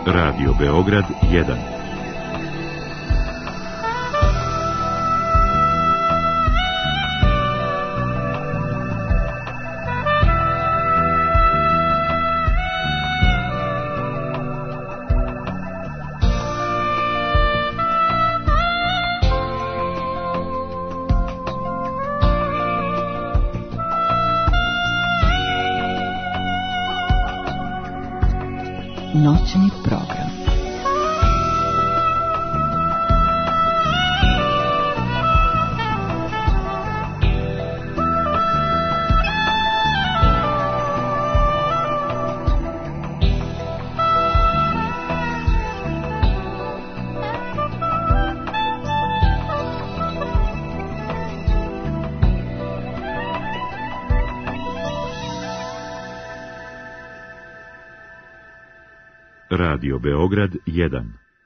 Radio Beograd 1. Noćni program. Radio Beograd 1.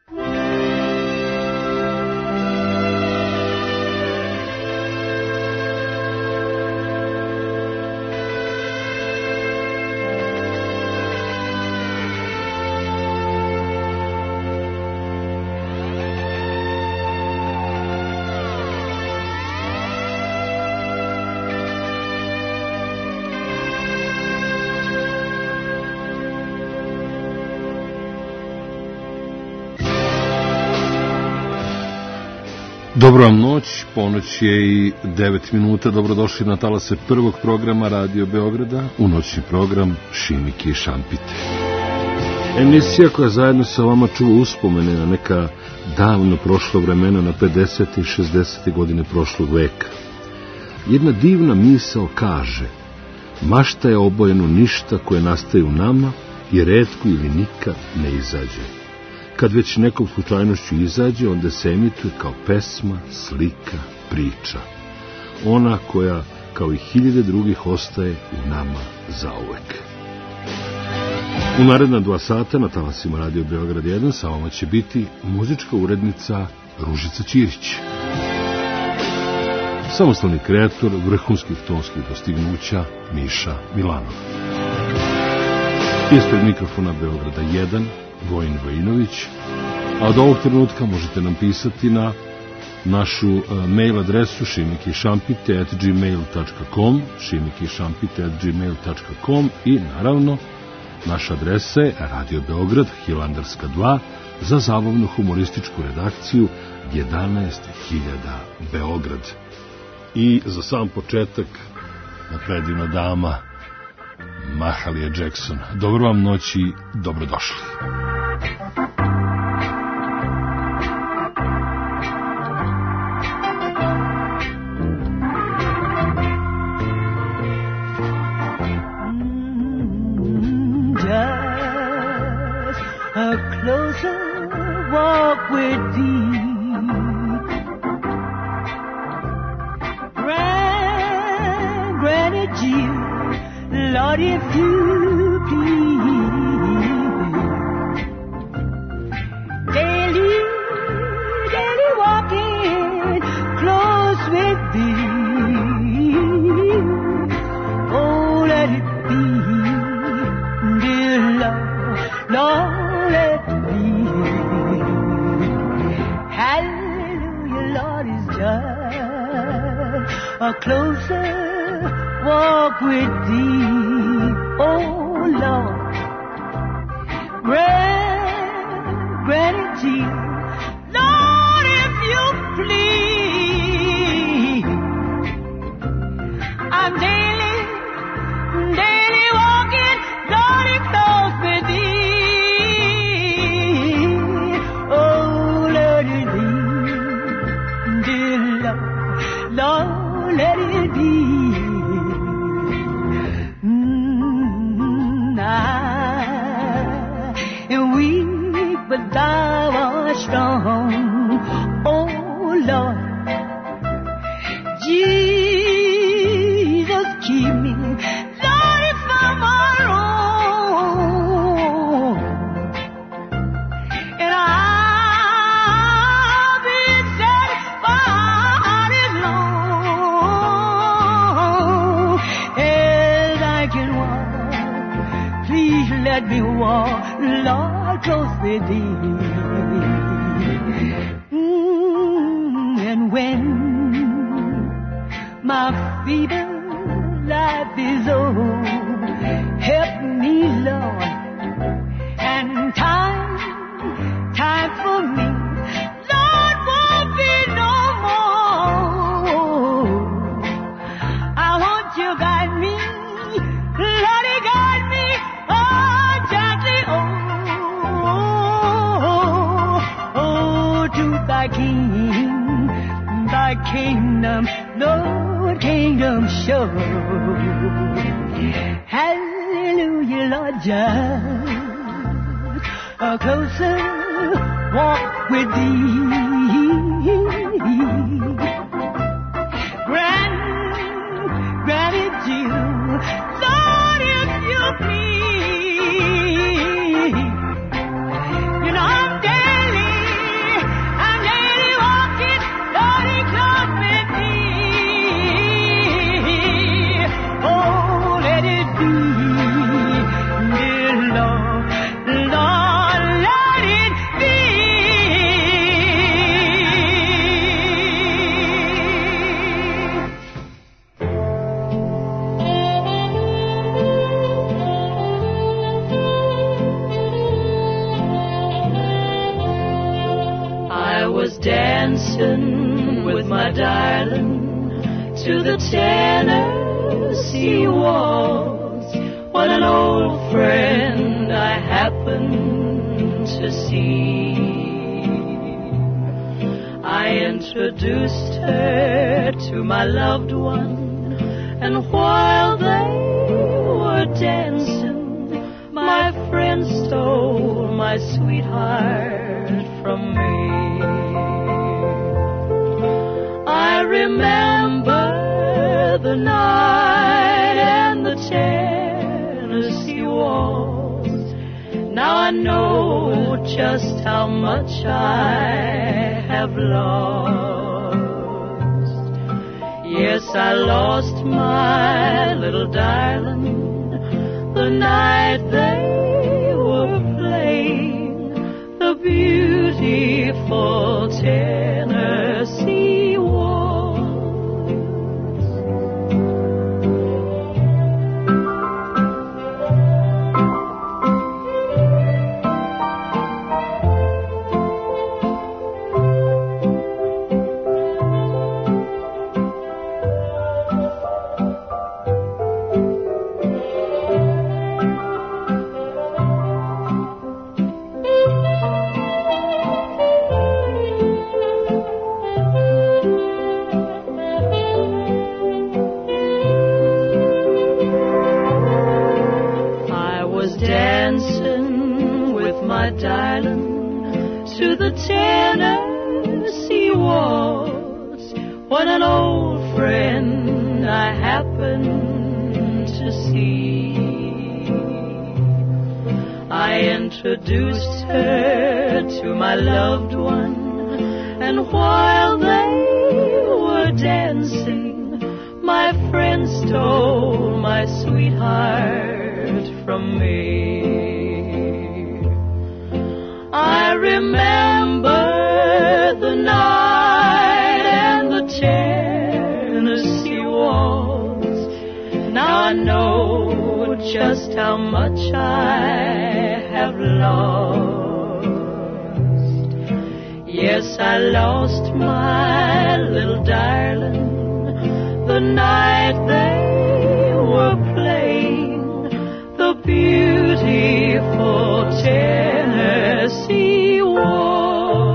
Dobro vam noć, ponoć je i 9 minuta, dobrodošli na talase prvog programa Radio Beograda, u noćni program Šimike i Šampite. Emisija koja zajedno sa vama čuva uspomene na neka davno prošla vremena, na 50. i 60. godine prošlog veka. Jedna divna misao kaže: mašta je obojeno ništa koje nastaje u nama i retko ili nikad ne izađe. Kad već nekom slučajnošću izađe, onda se emituje kao pesma, slika, priča. Ona koja, kao i hiljade drugih, ostaje u nama zauvek. U naredna 2 sata na talasima Radio Beograd 1 sa vama će biti muzička urednica Ružica Ćirić. Samostalni kreator vrhunskih tonskih dostignuća Miša Milanov. Ispred mikrofona Beograda 1 Vojin Vojinović, a od ovog trenutka možete nam pisati na našu mail adresu šimikišampite@gmail.com, šimikišampite@gmail.com i naravno naša adresa je Radio Beograd, Hilandarska 2, za zabavnu humorističku redakciju 11.000 Beograd. I za sam početak na predivna dama Mahalia Jackson. Dobro vam noć i dobrodošli. Just a closer walk with thee, Granny Jill, Lord, if you please, daily walking close with thee. Oh, let it be, dear Lord, Lord, let it be. Hallelujah, Lord, is just a closer walk with thee, oh Lord. Granny Jill, Lord, if you please, I'm daily walking, Lord, close with thee, oh let it be, dear Lord, Lord, let it be. But thou art strong, oh Lord. Jesus, keep me, Lord, from my own, and I'll be satisfied as long as I can walk. Please let me walk. Lord, close with thee. And when my feeble life is over, help me, Lord, and time for me, Lord, won't be no more. I want you to guide me, Lord, guide me, gently, to thy kingdom, Lord, kingdom show. Hallelujah, Lord, just a closer walk with thee. Gratitude, Lord, if you please. You know I'm daily walking, Lord, close with thee. Oh, let it be, dear Lord, Lord, let it be. I was dancing with my darling to the Tennessee waltz when an old friend I happened to see. I introduced her to my loved one, and while they were dancing, my friend stole my sweetheart from me. I remember the night and the Tennessee waltz. Now I know just how much I have lost. Yes, I lost my little darling the night they were playing the beautiful Tennessee waltz. To the Tennessee waltz when an old friend I happened to see. I introduced her to my loved one, and while they were dancing, my friend stole my sweetheart from me. I remember the night and the Tennessee waltz. Now I know just how much I have lost. Yes, I lost my little darling the night they were playing the beautiful Tennessee waltz.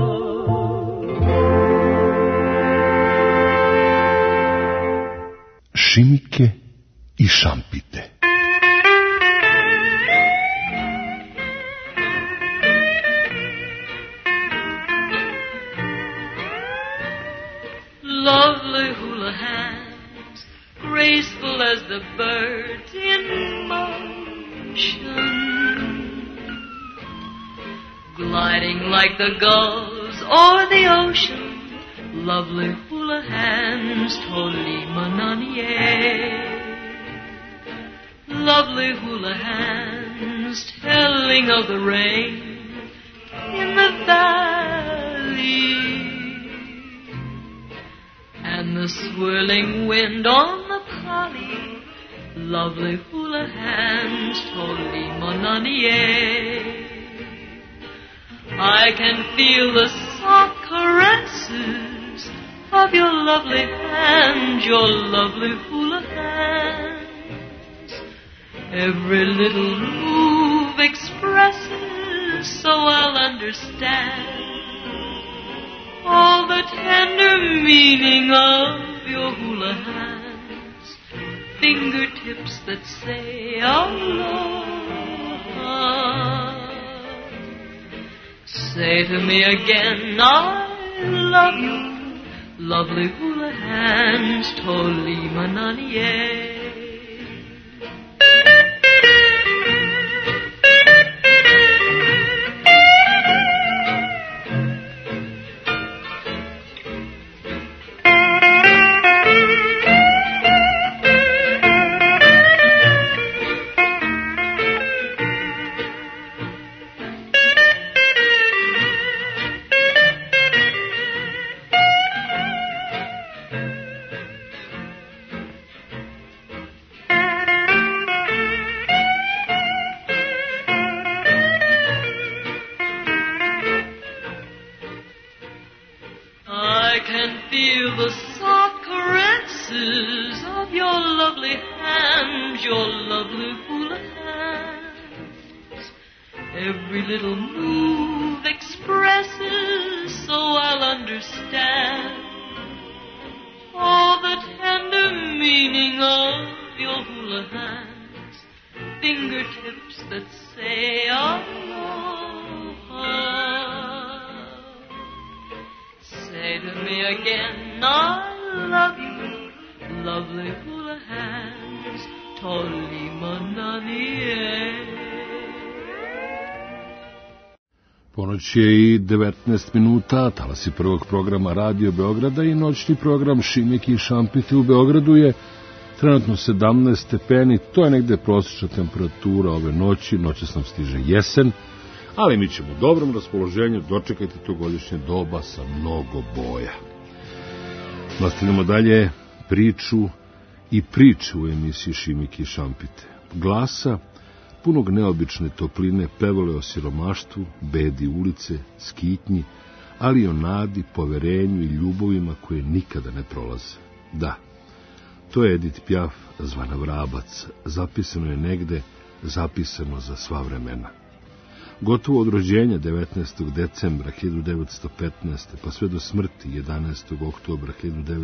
Šimike i šampite. Lovely hula hands, graceful as the birds in motion, gliding like the gulls o'er the ocean. Lovely hula hands, Tolima Nanye. Lovely hula hands, winds telling of the rain in the valley, and the swirling wind on the poly, lovely hula hands, totally monanier. I can feel the soft caresses of your lovely hands, your lovely hula hands. Every little move expresses, so I'll understand all the tender meaning of your hula hands. Fingertips that say aloha. Say to me again, I love you. Lovely hula hands, toli mananie. Ponoć je i 19 minuta, talasi prvog programa Radio Beograda i noćni program Šimiki i Šampite u Beogradu je trenutno 17 stepeni, to je negde prosječna temperatura ove noći, noćas nam stiže jesen, ali mi ćemo u dobrom raspoloženju dočekati to godišnje doba sa mnogo boja. Nastavljamo dalje priču i priče u emisiji Šimiki i Šampite. Glasa punog neobične topline pevale o siromaštvu, bedi ulice, skitnji, ali i o nadi, poverenju i ljubovima koje nikada ne prolaze. Da, to je Edith Piaf, zvana Vrabac, zapisano je negde, zapisano za sva vremena. Gotovo od rođenja 19. decembra 1915. pa sve do smrti 11. oktobra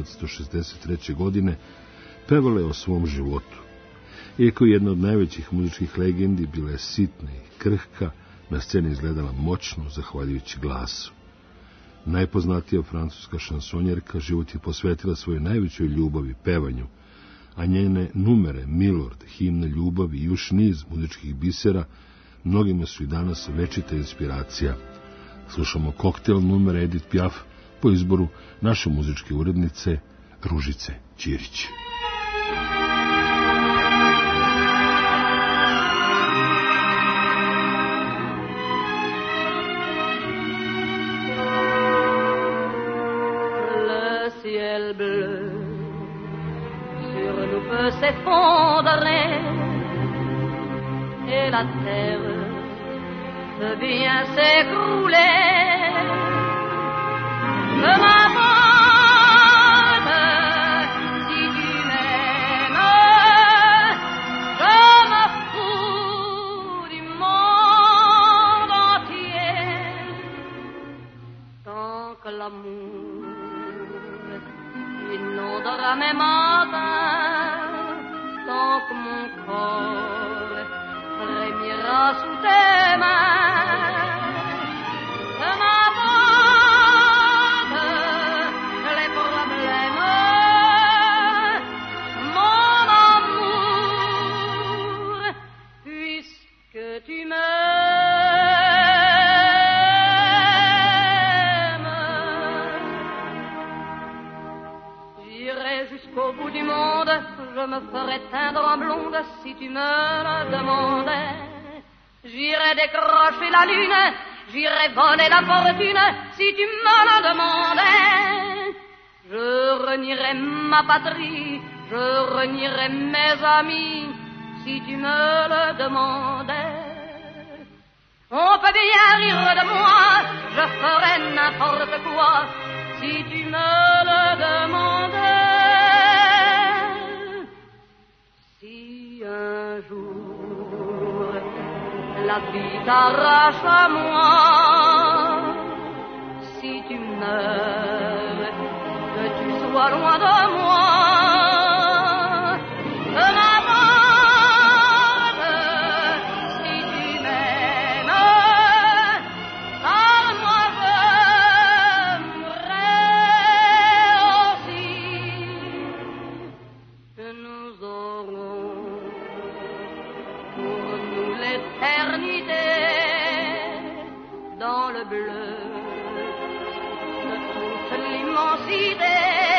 1963. godine pevala je o svom životu. Iako je jedna od najvećih muzičkih legendi, bila je sitna i krhka, na sceni izgledala moćno, zahvaljujući glasu. Najpoznatija francuska šansonjerka život je posvetila svojoj najvećoj ljubavi, pevanju, a njene numere, Milord, himna ljubavi i još niz muzičkih bisera, mnogima su i danas večita inspiracija. Slušamo koktel numera Edith Piaf po izboru naše muzičke urednice Ružice Ćirić. Bleu sur nous peut s'effondrer et la terre peut bien s'écrouler. Ne m'abandonne si tu m'aimes, je me fous du monde entier tant que l'amour inondera mes matins, tant que mon corps frémira sous tes mains. Je m'abandonne les problèmes, mon amour, puisque tu Jusqu'au bout du monde, je me ferai teindre en blonde si tu me le demandais. J'irai décrocher la lune, j'irai voler la fortune, si tu me la demandais. Je renierai ma patrie, je renierai mes amis, si tu me le demandais. On peut bien rire de moi, je ferai n'importe quoi, si tu me le demandais. Si un jour la vie t'arrache à moi, si tu meurs, que tu sois loin de moi, que m'importe si tu m'aimes, car moi je mourrai aussi, que nous aurons pour nous l'éternité dans le bleu de toute l'immensité.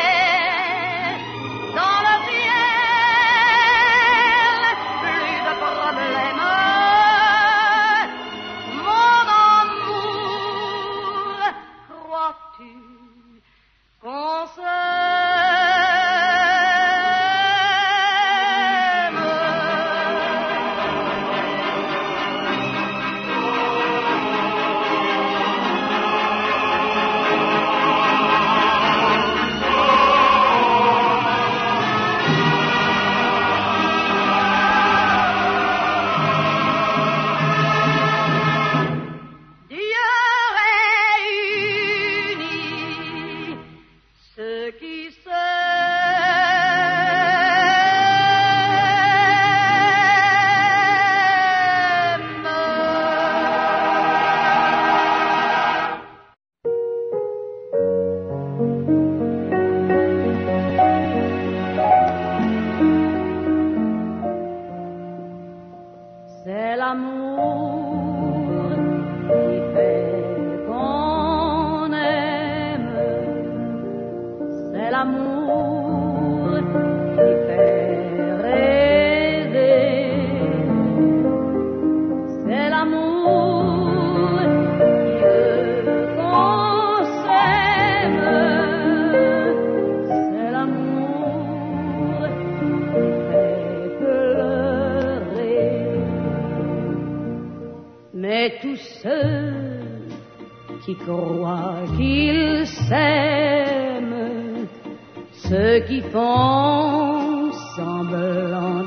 Qui croient qu'ils s'aiment, ceux qui font semblant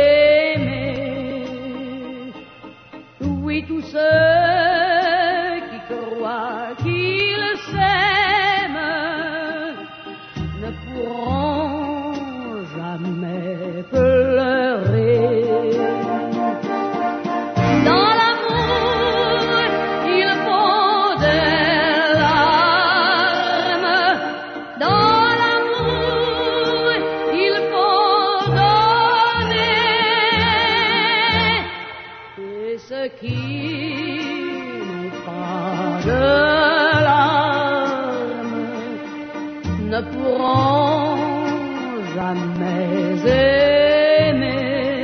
d'aimer. Oui, tous ceux qui croient qu'ils s'aiment ne pourront jamais pleurer. Ne pourront jamais aimer.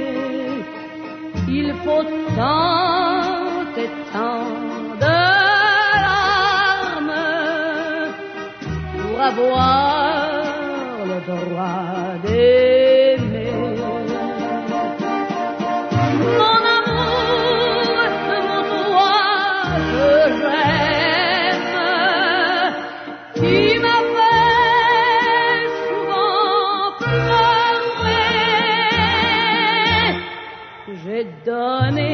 Il faut tant et tant de larmes pour avoir le droit d'aimer. Mon amour, mon toi que j'aime, qui m'a donné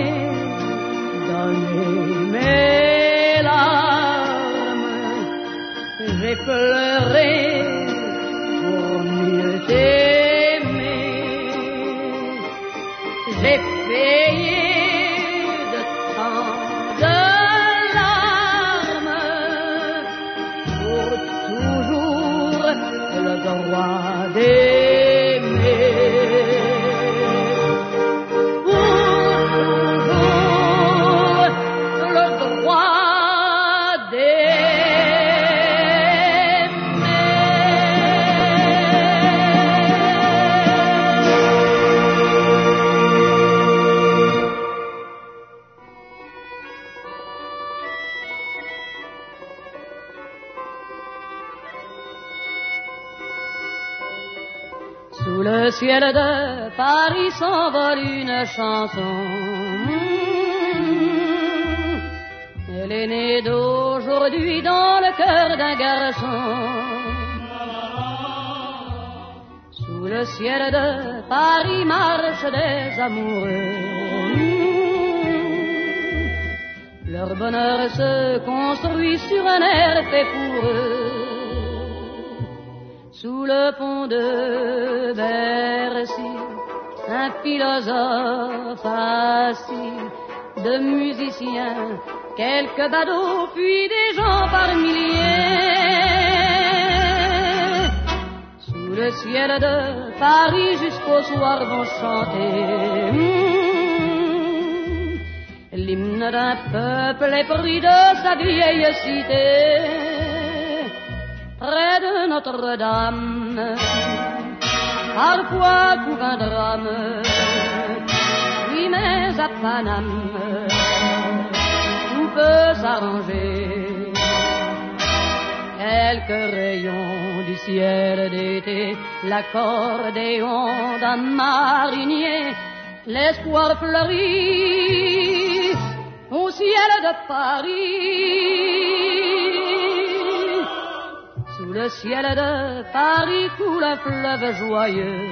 mes larmes, j'ai pleuré Sous le ciel de Paris s'envole une chanson. Elle est née d'aujourd'hui dans le cœur d'un garçon. Sous le ciel de Paris marchent des amoureux. Leur bonheur se construit sur un air fait pour eux. Sous le pont de Bercy, un philosophe assis, de musiciens, quelques badauds, puis des gens par milliers. Sous le ciel de Paris jusqu'au soir vont chanter l'hymne d'un peuple épris de sa vieille cité. Près de Notre-Dame, parfois couvre un drame. Oui, mais à Paname, tout peut s'arranger. Quelques rayons du ciel d'été, l'accordéon d'un marinier, l'espoir fleurit au ciel de Paris. Sous le ciel de Paris coule un fleuve joyeux.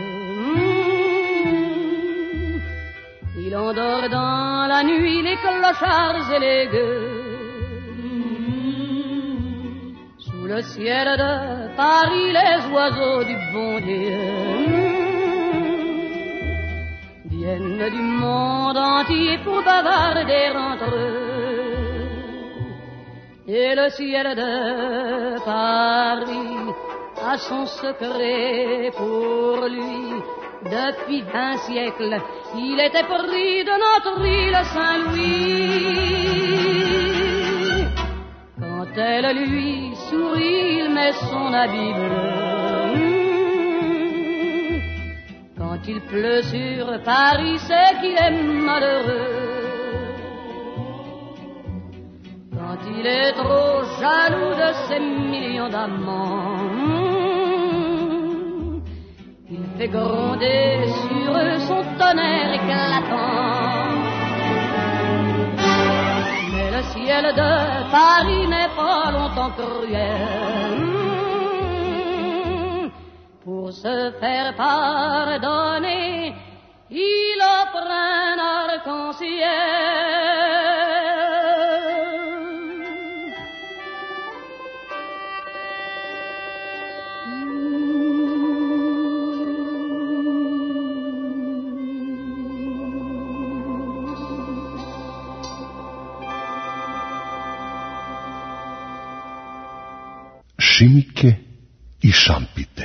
Il endort dans la nuit les clochards et les gueux. Sous le ciel de Paris les oiseaux du bon Dieu viennent du monde entier pour bavarder entre eux. Et le ciel de Paris a son secret pour lui. Depuis 20 siècles, il était pris de notre île Saint-Louis. Quand elle lui sourit, il met son habit bleu. Quand il pleut sur Paris, c'est qu'il est malheureux. Quand il est trop jaloux de ses millions d'amants, il fait gronder sur eux son tonnerre éclatant. Mais le ciel de Paris n'est pas longtemps cruel. Pour se faire pardonner, il offre un arc-en-ciel. Šimike i šampite.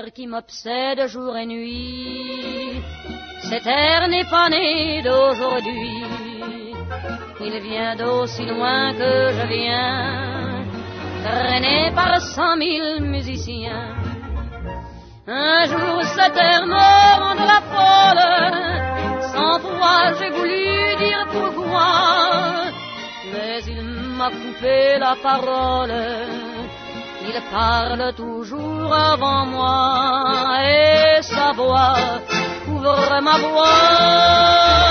qui m'obsède jour et nuit. Cet air n'est pas né d'aujourd'hui, il vient d'aussi loin que je viens, traîné par 100 000 musiciens. Un jour cet air me rend la folle, sans foi j'ai voulu dire pourquoi, mais il m'a coupé la parole. Il parle toujours avant moi et sa voix couvre ma voix.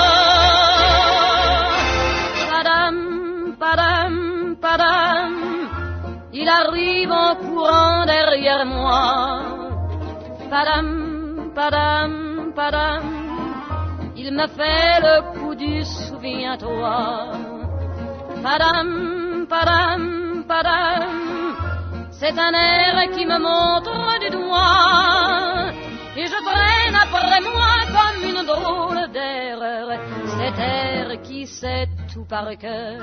Padam, padam, padam, il arrive en courant derrière moi. Padam, padam, padam, il me fait le coup du souviens-toi. Padam, padam, padam, c'est un air qui me montre du doigt, et je traîne après moi comme une drôle d'erreur, cet air qui sait tout par cœur.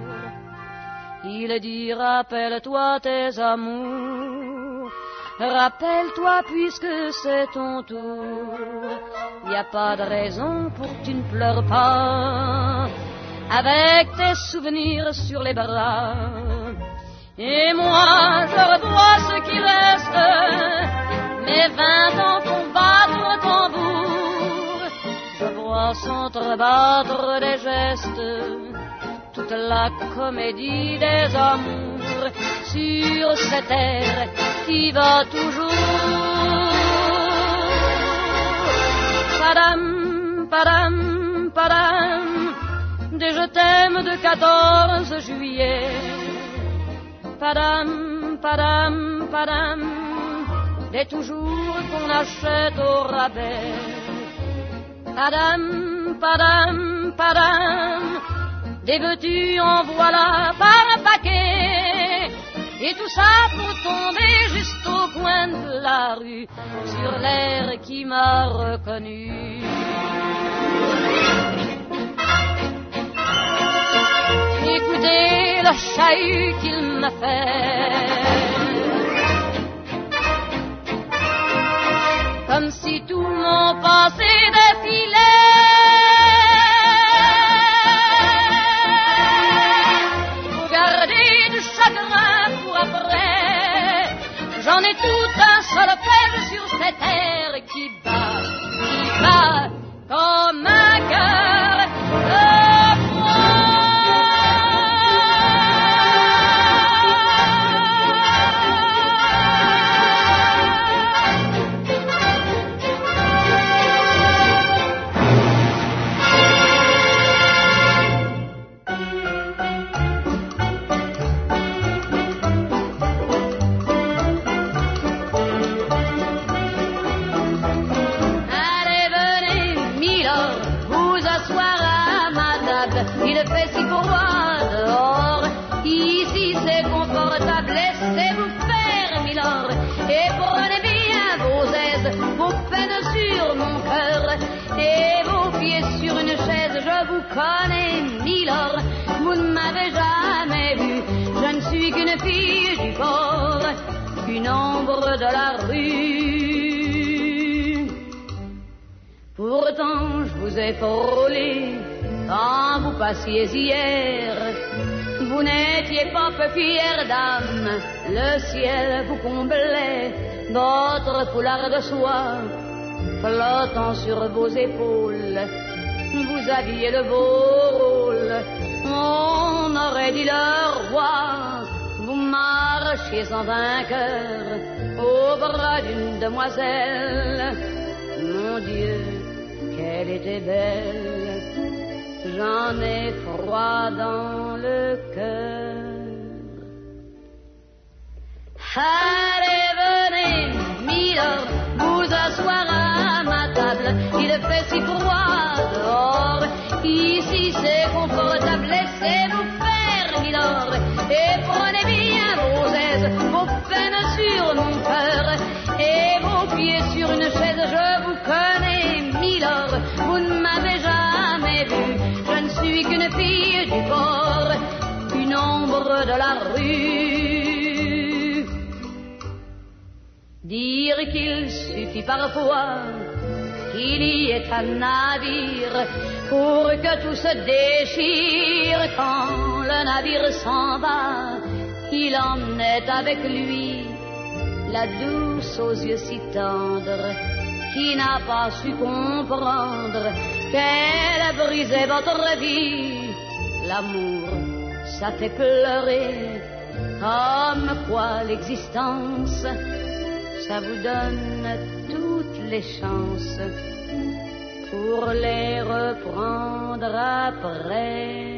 Il dit rappelle-toi tes amours, rappelle-toi puisque c'est ton tour, y a pas de raison pour que tu ne pleures pas, avec tes souvenirs sur les bras. Et moi, je revois ce qui reste, mes 20 ans font battre tambour. Je vois s'entrebattre des gestes, toute la comédie des amours, sur cette terre qui va toujours. Padam, padam, padam, des je t'aime de 14 juillet. Padam, padam, padam, des toujours qu'on achète au rabais. Padam, padam, padam, des veux-tu en voilà par un paquet. Et tout ça pour tomber juste au coin de la rue, sur l'air qui m'a reconnu. Écoutez le chahut qu'il m'a fait, comme si tout mon passé défilait. Faut garder du chagrin pour après, j'en ai tout un solfège sur cette terre qui bat comme un cœur de froid. Il fait si froid dehors, ici c'est confortable, laissez-vous faire, milord, et prenez bien vos aises, vos peines sur mon cœur, et vos pieds sur une chaise. Je vous connais, milord, vous ne m'avez jamais vu, je ne suis qu'une fille du port, une ombre de la rue. Pourtant je vous ai frôlé quand vous passiez hier, vous n'étiez pas peu fière dame, le ciel vous comblait, votre foulard de soie flottant sur vos épaules, vous aviez le beau rôle, on aurait dit le roi, vous marchiez en vainqueur au bras d'une demoiselle, mon Dieu, qu'elle était belle. J'en ai froid dans le cœur. Allez, venez, milord, vous asseoir à ma table. Il fait si froid dehors, ici c'est confortable. Laissez-vous faire, milord, et prenez bien vos aises, vos peines sur mon cœur, et vos pieds sur une chaise. Je vous connais, milord, vous ne m'avez jamais vu. Je ne suis qu'une fille du port, une ombre de la rue. dire qu'il suffit parfois qu'il y ait un navire pour que tout se déchire. Quand le navire s'en va, il emmenait avec lui la douce aux yeux si tendres qui n'a pas su comprendre qu'elle a brisé votre vie. L'amour, ça fait pleurer, comme quoi l'existence, ça vous donne toutes les chances pour les reprendre après.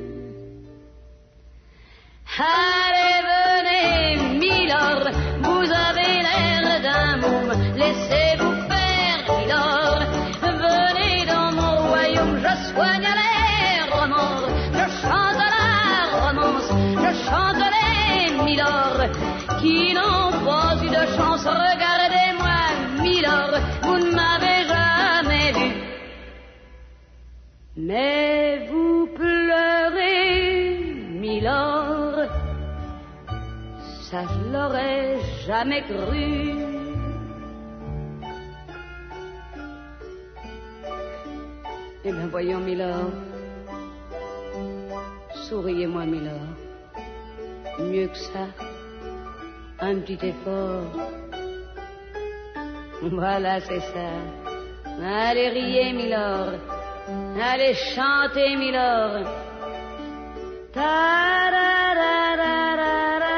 Allez, venez, Milord, vous avez l'air d'un môme, laissez-vous faire, Milord. Venez dans mon royaume, je soigne les remords, je chante la romance, je chante les Milord qui n'ont pas eu de chance. Regardez-moi, Milord, vous ne m'avez jamais vu, mais vous pleurez, Milord. Ça, je l'aurais jamais cru. Eh bien, voyons, Milord. Souriez-moi, Milord. Mieux que ça, un petit effort. Voilà, c'est ça. Allez, riez, Milord. Allez, chantez, Milord. Ta-da-da-da-da.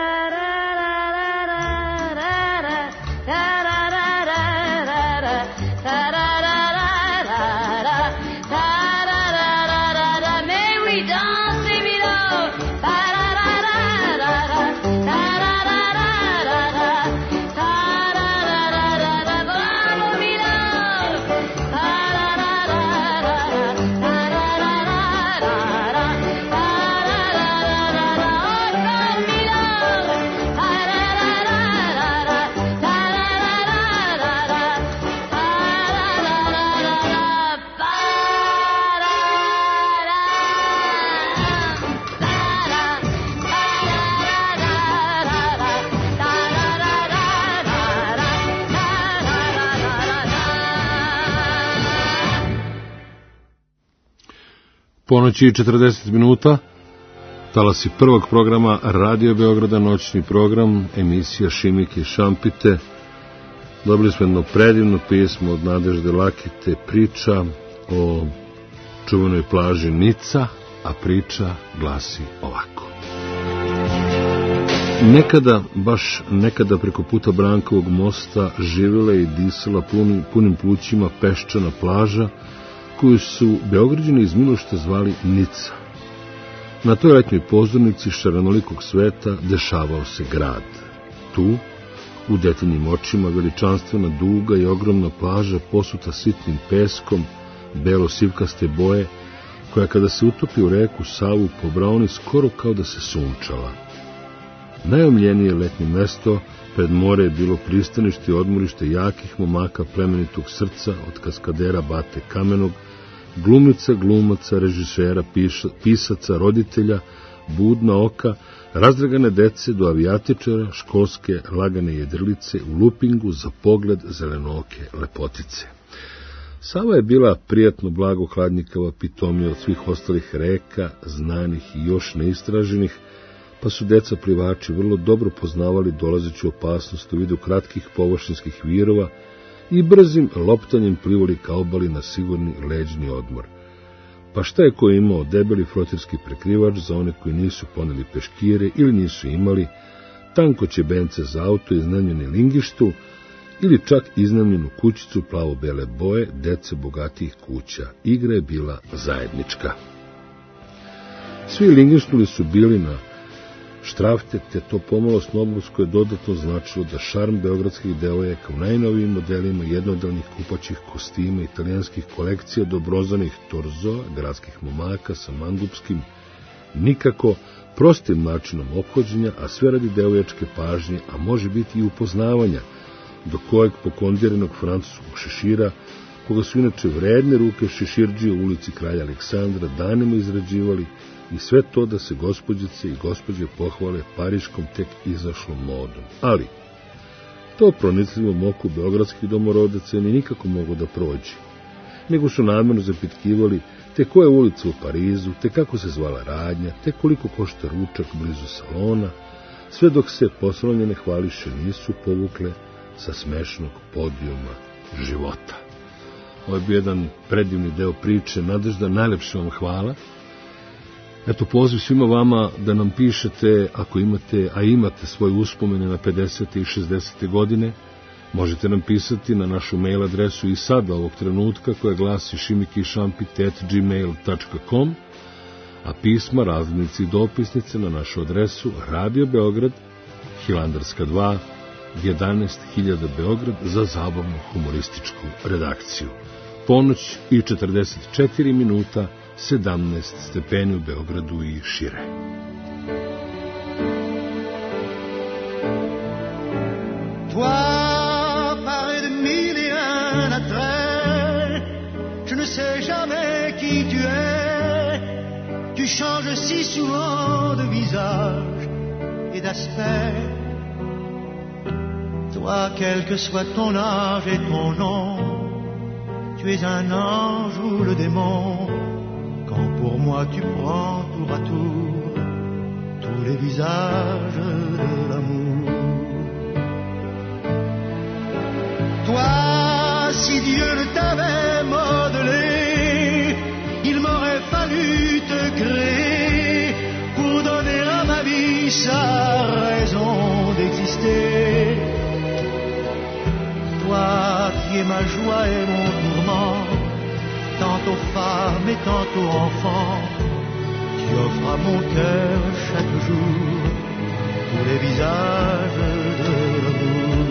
Ponoći i 40 minuta, talasi prvog programa Radio Beograda, noćni program, emisija Šimike i Šampite. Dobili smo jedno predivno pismo od Nadežde Lakete, priča o čuvenoj plaži Nica, a priča glasi ovako. Nekada, baš nekada preko puta Brankovog mosta živjela i disala punim plućima peščana plaža koju su Beograđani iz Milošta zvali Nica. Na toj letnjoj pozornici šaranolikog sveta dešavao se grad. Tu, u detaljnim očima, veličanstvena duga i ogromna plaža posuta sitnim peskom, belo-sivkaste boje, koja kada se utopi u reku Savu pobraoni skoro kao da se sunčala. Najomljenije letnje mesto pred more je bilo pristanište i odmorište jakih momaka plemenitog srca od kaskadera Bate Kamenog, glumica, glumaca, režisera, pisaca, roditelja, budna oka, razdragane dece do avijatičara, školske, lagane jedrilice u lupingu za pogled zelenooke lepotice. Sava je bila prijatno blago hladnjikava pitomija od svih ostalih reka, znanih i još neistraženih, pa su deca plivači vrlo dobro poznavali dolazeću opasnost u vidu kratkih površinskih virova i brzim loptanjem plivali ka obali na sigurni leđni odmor. Pa šta je ko imao debeli frotirski prekrivač za one koji nisu poneli peškire ili nisu imali, tanko ćebence za auto iznajmljene lingištu ili čak iznajmljenu kućicu plavo-bele boje dece bogatijih kuća. Igra je bila zajednička. Svi lingištuli su bili na štrafte, te to pomalo snobovsko je dodatno značilo da šarm beogradskih devojaka u najnovijim modelima jednodelnih kupaćih kostima, italijanskih kolekcija do brozanih torzoa, gradskih momaka sa mandupskim, nikako prostim načinom ophođenja, a sve radi devojačke pažnje, a može biti i upoznavanja, do kojeg pokondiranog francuskog šešira, koga su inače vredne ruke šeširđije u ulici Kralja Aleksandra danima izrađivali, i sve to da se gospođice i gospođe pohvale pariškom tek izašlom modom. Ali, To pronicljivom oku beogradskih domorodaca ni nikako mogu da prođe, nego su namjerno zapitkivali te koje ulice u Parizu, te kako se zvala radnja, te koliko košta ručak blizu salona, sve dok se poslovljene hvališe nisu povukle sa smešnog podijuma života. Ovo je bio jedan predivni deo priče. Nadežda, najlepše vam hvala. Eto, poziv svima vama da nam pišete ako imate, a imate svoje uspomene na 50. i 60. godine. Možete nam pisati na našu mail adresu i sada ovog trenutka koja glasi šimikišampit@gmail.com, a pisma, razglednice i dopisnice na našu adresu Radio Beograd, Hilandarska 2, 11.000 Beograd za zabavnu humorističku redakciju. Ponoć i 44 minuta, 17 stepeni u Beogradu i šire. Toi, paré de mille et un attraits, je ne sais jamais qui tu es. Tu changes si souvent de visage et d'aspect. Toi, quel que soit ton âge et ton nom, tu es un ange ou le démon. Quand pour moi tu prends tour à tour tous les visages de l'amour. Toi, si Dieu ne t'avait modelé, il m'aurait fallu te créer pour donner à ma vie sa raison d'exister. Toi qui es ma joie et mon tourment, tantôt femme et tantôt enfant, qui offre à mon cœur chaque jour tous les visages de l'amour.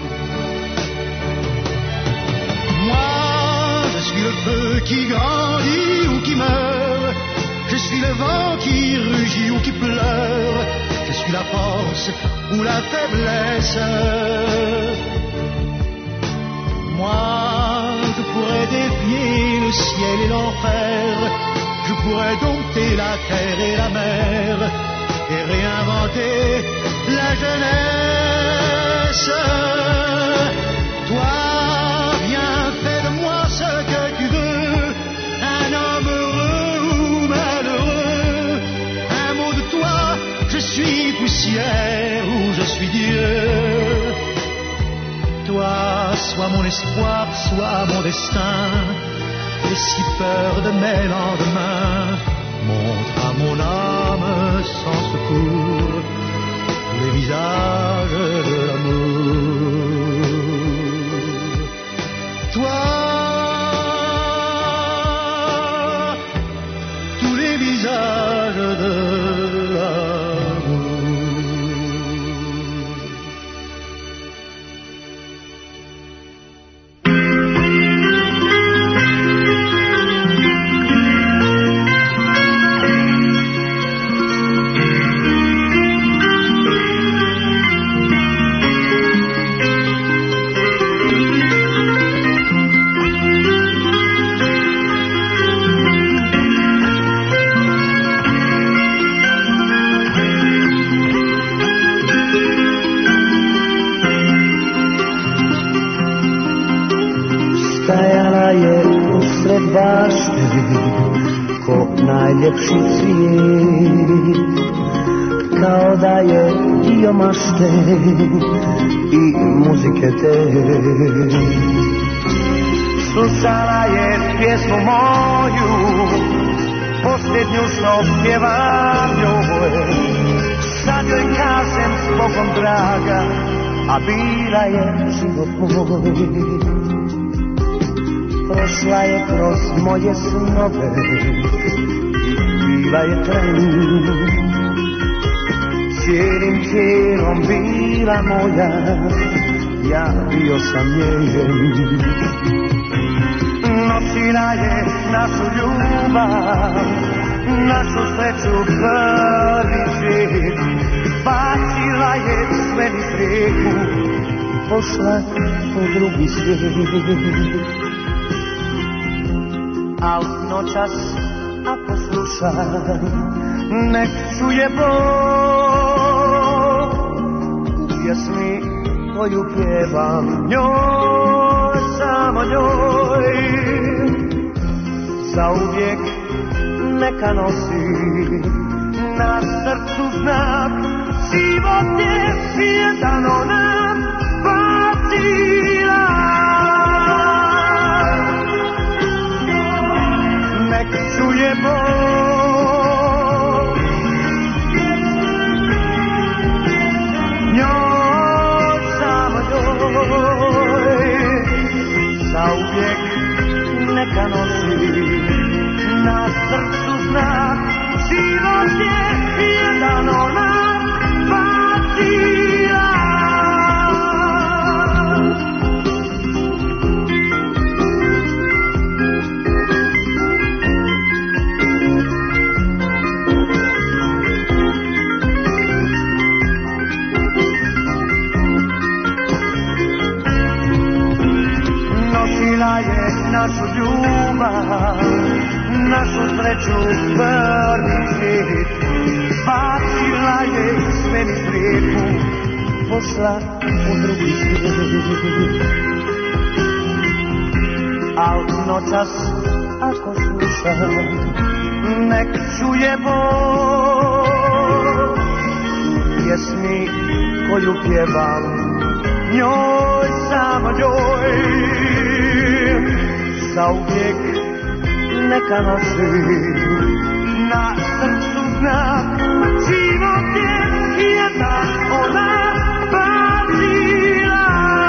Moi, je suis le feu qui grandit ou qui meurt, je suis le vent qui rugit ou qui pleure, je suis la force ou la faiblesse. Moi, je pourrais défier le ciel et l'enfer, je pourrais dompter la terre et la mer et réinventer la jeunesse. Toi, viens, fais de moi ce que tu veux, un homme heureux ou malheureux. Un mot de toi, je suis poussière ou je suis Dieu. Toi, sois mon espoir, sois mon destin. Et si peur de mes lendemains, montre à mon âme sans secours tous les visages de l'amour. Toi, tous les visages de l'amour. Bašte, ko najljepši cvijet, kao da je dio mašte i muzike te. Slušala je pjesmu moju, posljednju što pjevam njoj. Sad joj kažem s Bogom draga, a bila je život moj. Prošla je kroz moje snove i bila je tren. Cijelim tijelom bila moja, ja bio sam njen. Nosila je našu ljubav, našu sreću prvi svijet. Bacila je sve niz rijeku i pošla u drugi svijet. A uz noćas ako slušam, nek čuje Bog u pjesmi koju pjevam njoj, samo njoj, zauvijek neka nosi na srcu znak. Život je jedan ona bacila, nek čuje bol, njoj, samo njoj, zauvijek neka nosi na srcu znak. Život je jedan ona bacila. Nosila je našu ljubav, našu sreću, prvi svijet. Bacila je sve mi slijepu, pošla u drugi svijet. Al noćas, ako slušam, nek čuje bol, pjesmi koju pjevam njoj, samo njoj, zauvijek neka nosi na srcu znak. Život je jedan ona bacila,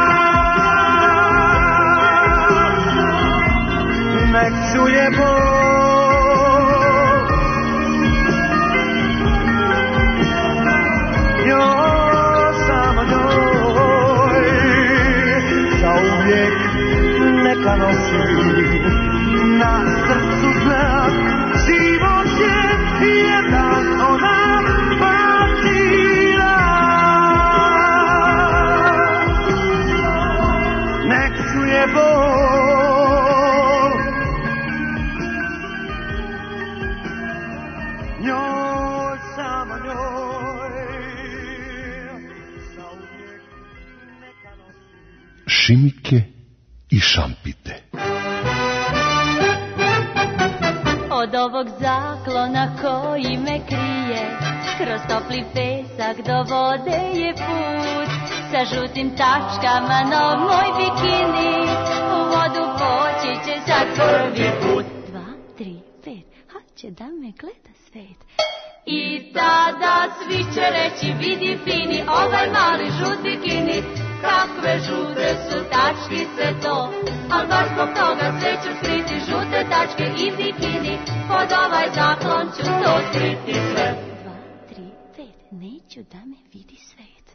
nek čuje bol, njoj, samo njoj, zauvijek neka nosi na srcu znak. Život je jedan ona bacila, nek čuje bol, njoj, samo njoj, zauvijek neka nosi. Šimike i šampite. Od ovog zaklona koji me krije, kroz topli pesak do vode je put. Sa žutim tačkama nov moj bikini, u vodu poći će sad prvi put. 2, 3, 5, hoće da me gleda svet. I tada svi će reći, vidi fini, ovaj mali žut bikini. Kakve žute su tačkice to, al baš zbog toga sve ću skriti žute tačke i bikini. Pod ovaj zaklon ću to skriti sve. 2, 3, 5, neću da me vidi svet.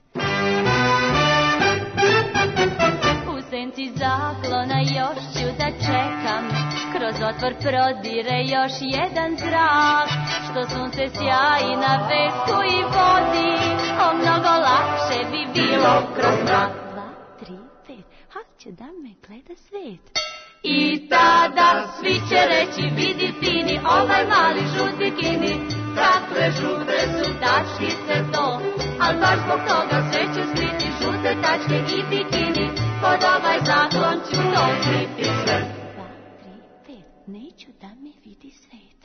U senci zaklona još ću da čekam, kroz otvor prodire još jedan zrak. Što sunce sjaji na pesku i vodi, o mnogo lakše bi bilo kroz mrak. 2, 3, 5, hoće da me gleda svet. I tada svi će reći, vidi fini, ovaj mali žut bikini. Kakve žute su tačkice to, al baš zbog toga sve ću skriti žute tačke i bikini. Pod ovaj zaklon ću to skriti sve. 2, 3, 5, neću da me vidi svet.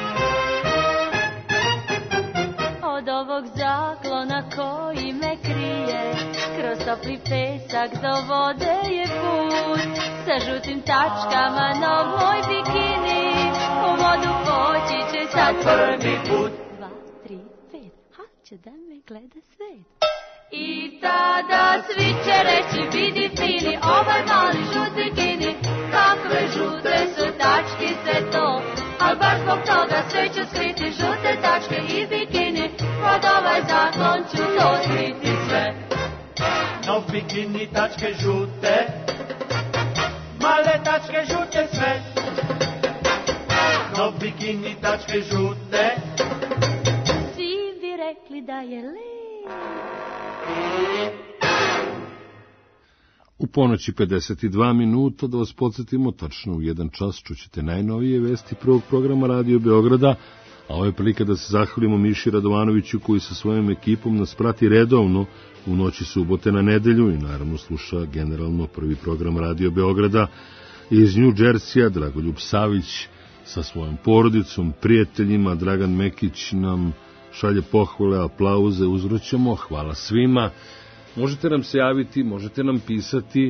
Od ovog zaklona koji me krije, kroz topli pesak do vode je put. Sa žutim tačkama nov moj bikini, u vodu poći će sad prvi put. 2, 3, 5, hoće da me gleda svet. I tada svi će reći, vidi fini, ovaj mali žut bikini. Kakve žute su tačkice to, al baš zbog toga sve ću skriti žute tačke i bikini. Pod ovaj zaklon ću to skriti sve. Nov bikini, tačke žute, male tačke žute sve. Nov bikini, tačke žute, svi bi rekli da je lep. U ponoći 52 minuta, da vas podsjetimo, tačno u 1 čas čućete najnovije vesti prvog programa Radio Beograda, A ovo je prilika da se zahvalimo Miši Radovanoviću koji sa svojom ekipom nas prati redovno u noći subote na nedelju i naravno sluša generalno prvi program Radio Beograda. Iz New Jersey-a Dragoljub Savić sa svojom porodicom, prijateljima, Dragan Mekić nam šalje pohvale, aplauze, uzvraćamo, hvala svima. Možete nam se javiti, možete nam pisati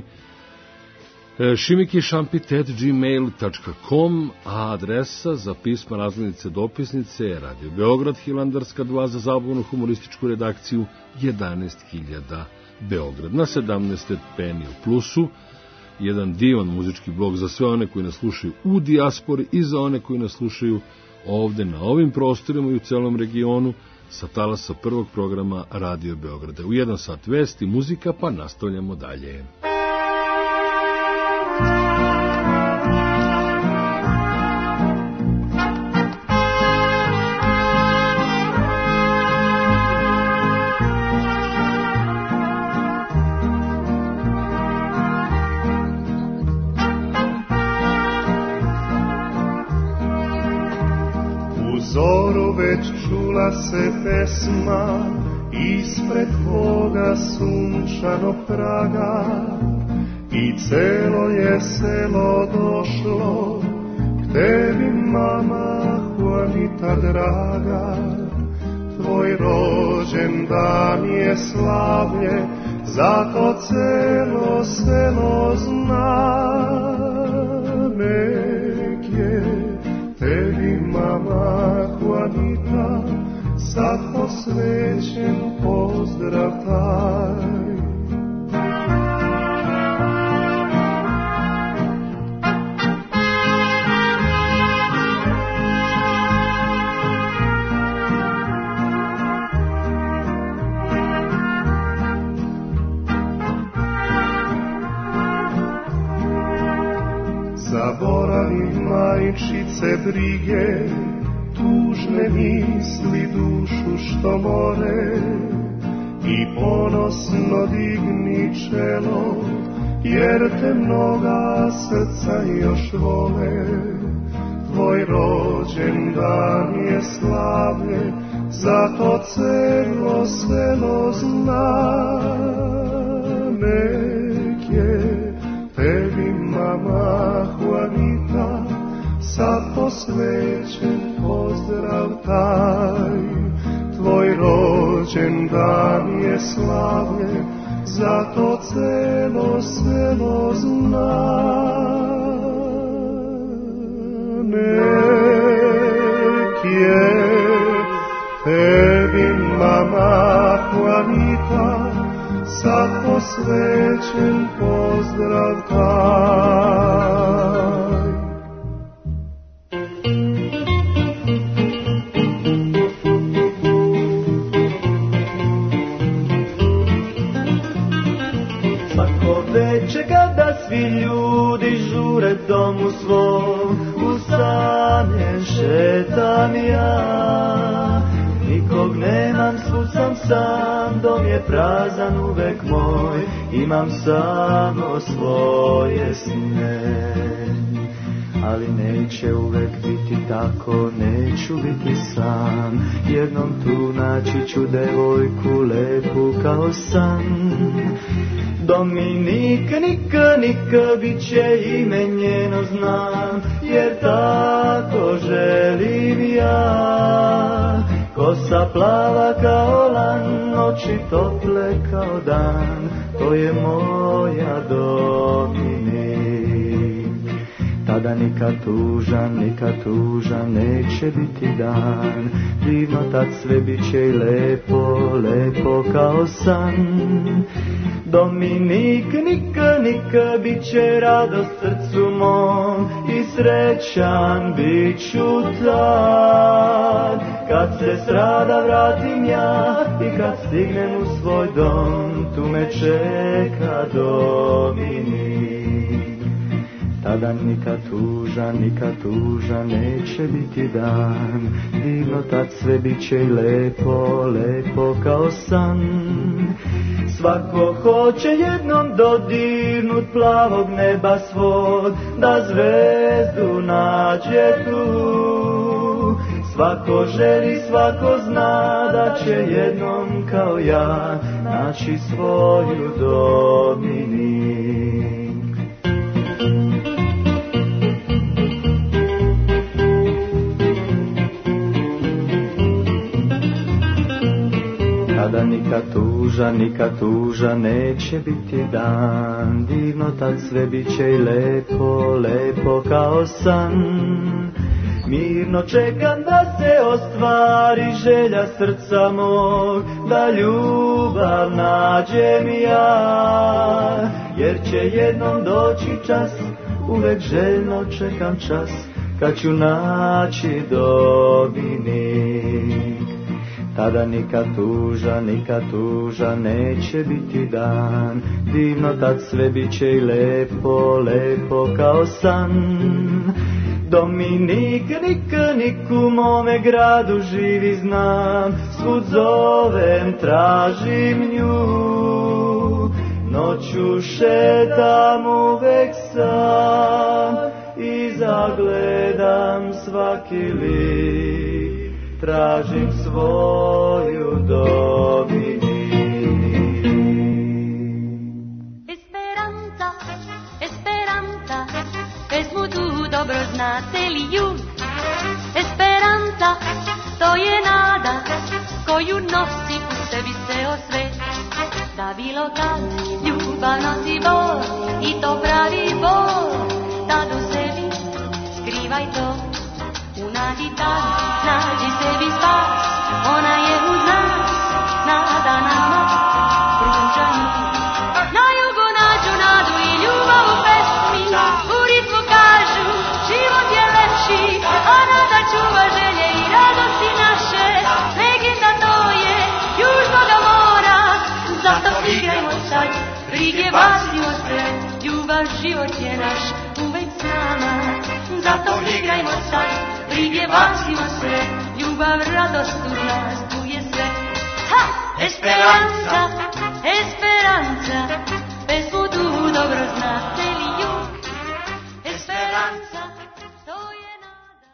šimikišampit@gmail.com, a adresa za pisma, razglednice, dopisnice je Radio Beograd, Hilandarska 2, za zabavnu humorističku redakciju 11.000 Beograd. Na 17 stepeni u plusu, jedan divan muzički blog za sve one koji nas slušaju u dijaspori i za one koji nas slušaju ovde na ovim prostorima i u celom regionu, sa talasa prvog programa Radio Beograda. U 1 sat vesti, muzika, pa nastavljamo dalje. Zoru već čula se pesma ispred tvoga sunčanog praga i celo je selo došlo k tebi, mama Juanita draga. Tvoj rođendan je slavlje, zato celo selo zna. Nek je tebi, mama Juanita, sad posvećen pozdrav taj. Zaboravi majčice brige, tužne misli dušu što more, i ponosno digni čelo, jer te mnoga srca još vole. Tvoj rođendan je slavlje, zato celo selo zna. Nek je tebi, mama Juanita, sad posvećen pozdrav taj. Tvoj rođendan je slavlje, zato celo selo zna. Nek je tebi, mama Juanita, sad posvećen pozdrav taj. Svako veče kada svi ljudi žure domu svom, usamljen šetam ja. Nikog nemam, svud sam, dom je prazan uvek moj, imam samo svoje sne. Ali neće uvek biti tako, neću biti sam, jednom tu naći ću devojku lepu kao san. Dominika, Nika, bit će ime njeno znam, jer tako želim ja. Kosa plava kao lan, oči tople kao dan, to je moja Dominik. Tada nikad tužan, neće biti dan, divno tad sve bit će i lepo, lepo kao san. Dominik, Nika, bit će radost srcu mom i srećan bit ću tad. Kad se strada vratim ja i kad stignem u svoj dom, tu me čeka Dominik. Tada nikad tužan, neće biti dan, divno tad sve bit će i lepo, lepo kao san. Svako hoće jednom dodirnut plavog neba svod, da zvezdu nađe tu. Svako želi, svako zna da će jednom kao ja naći svoju Dominik. Kada nikad tuža neće biti dan, divno tad sve bit će i lepo, lepo kao san. Mirno čekam da se ostvari želja srca mog, da ljubav nađem ja. Jer će jednom doći čas, uvek željno čekam čas, kad ću naći Dominik. Tada nikad tuža neće biti dan, divno tad sve bit će i lepo, lepo kao san. Dominik, nik u mome gradu živi znam, svud zovem, tražim nju. Noću šetam uvek sam i zagledam svaki lik, tražim svoju Dominik. Esperanza, Esperanza, pesmu tu dobro znate li ju? Esperanza, to je nada koju nosi u sebi ceo svet. Da bilo kad ljubav nosi bol i to pravi bol, tad u sebi skrivaj to. U nadi tad nađi sebi spas, ona je uz nas, nada nama pruža nju. Na jugu nađu nadu i ljubav u pesmi, u ritmu kažu život je lepši, a nada čuva želje i radosti naše. Legenda to je južnoga mora, zato igrajmo sad, brige basimo se, ljubav život je naš uvek s nama. Zato igrajmo sad, brige basimo se, ljubav radost uz nas, tu je sve. Ha! Esperanza, Esperanza, pesmu tu dobro znate li ju? Esperanza, to je nada.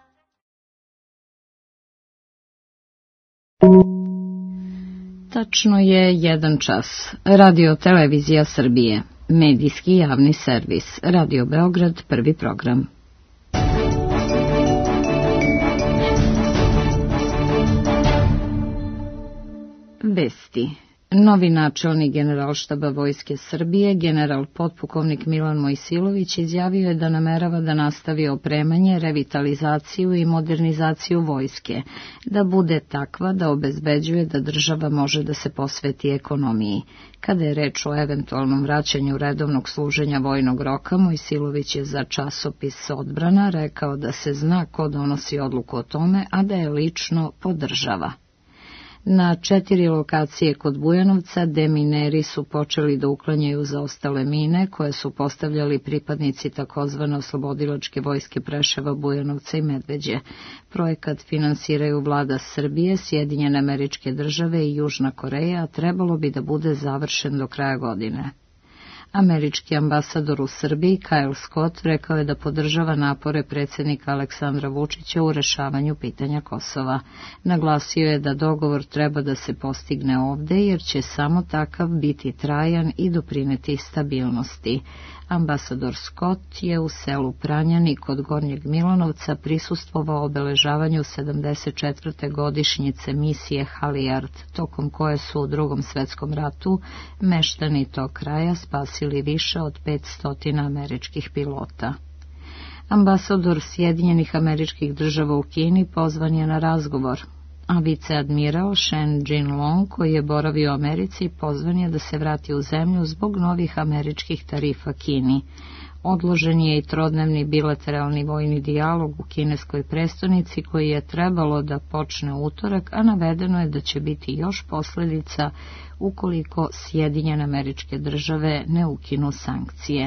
Tačno je 1 čas. Radio Televizija Srbije. Medijski javni servis. Radio Beograd, prvi program. Vesti. Novi načelnik Generalštaba Vojske Srbije, general potpukovnik Milan Mojsilović, izjavio je da namerava da nastavi opremanje, revitalizaciju i modernizaciju vojske, da bude takva da obezbeđuje da država može da se posveti ekonomiji. Kada je reč o eventualnom vraćanju redovnog služenja vojnog roka, Mojsilović je za časopis Odbrana rekao da se zna ko donosi odluku o tome, a da je lično podržava. Na 4 lokacije kod Bujanovca demineri su počeli da uklanjaju zaostale mine koje su postavljali pripadnici takozvane oslobodilačke vojske Preševa, Bujanovca i Medveđe. Projekat finansiraju vlada Srbije, Sjedinjene Američke Države i Južna Koreja, a trebalo bi da bude završen do kraja godine. Američki ambasador u Srbiji, Kyle Scott, rekao je da podržava napore predsjednika Aleksandra Vučića u rešavanju pitanja Kosova. Naglasio je da dogovor treba da se postigne ovde, jer će samo takav biti trajan i doprineti stabilnosti. Ambasador Scott je u selu Pranjani kod Gornjeg Milanovca prisustvovao obeležavanju 74. godišnjice misije Halijard, tokom koje su u Drugom svetskom ratu meštani tog kraja spasili više od 500 američkih pilota. Ambasador Sjedinjenih Američkih Država u Kini pozvan je na razgovor, a viceadmiral Shen Jinlong, koji je boravio u Americi, pozvan je da se vrati u zemlju zbog novih američkih tarifa Kini. Odložen je i trodnevni bilateralni vojni dijalog u kineskoj prestonici koji je trebalo da počne u utorak, a navedeno je da će biti još posljedica ukoliko Sjedinjene Američke Države ne ukinu sankcije.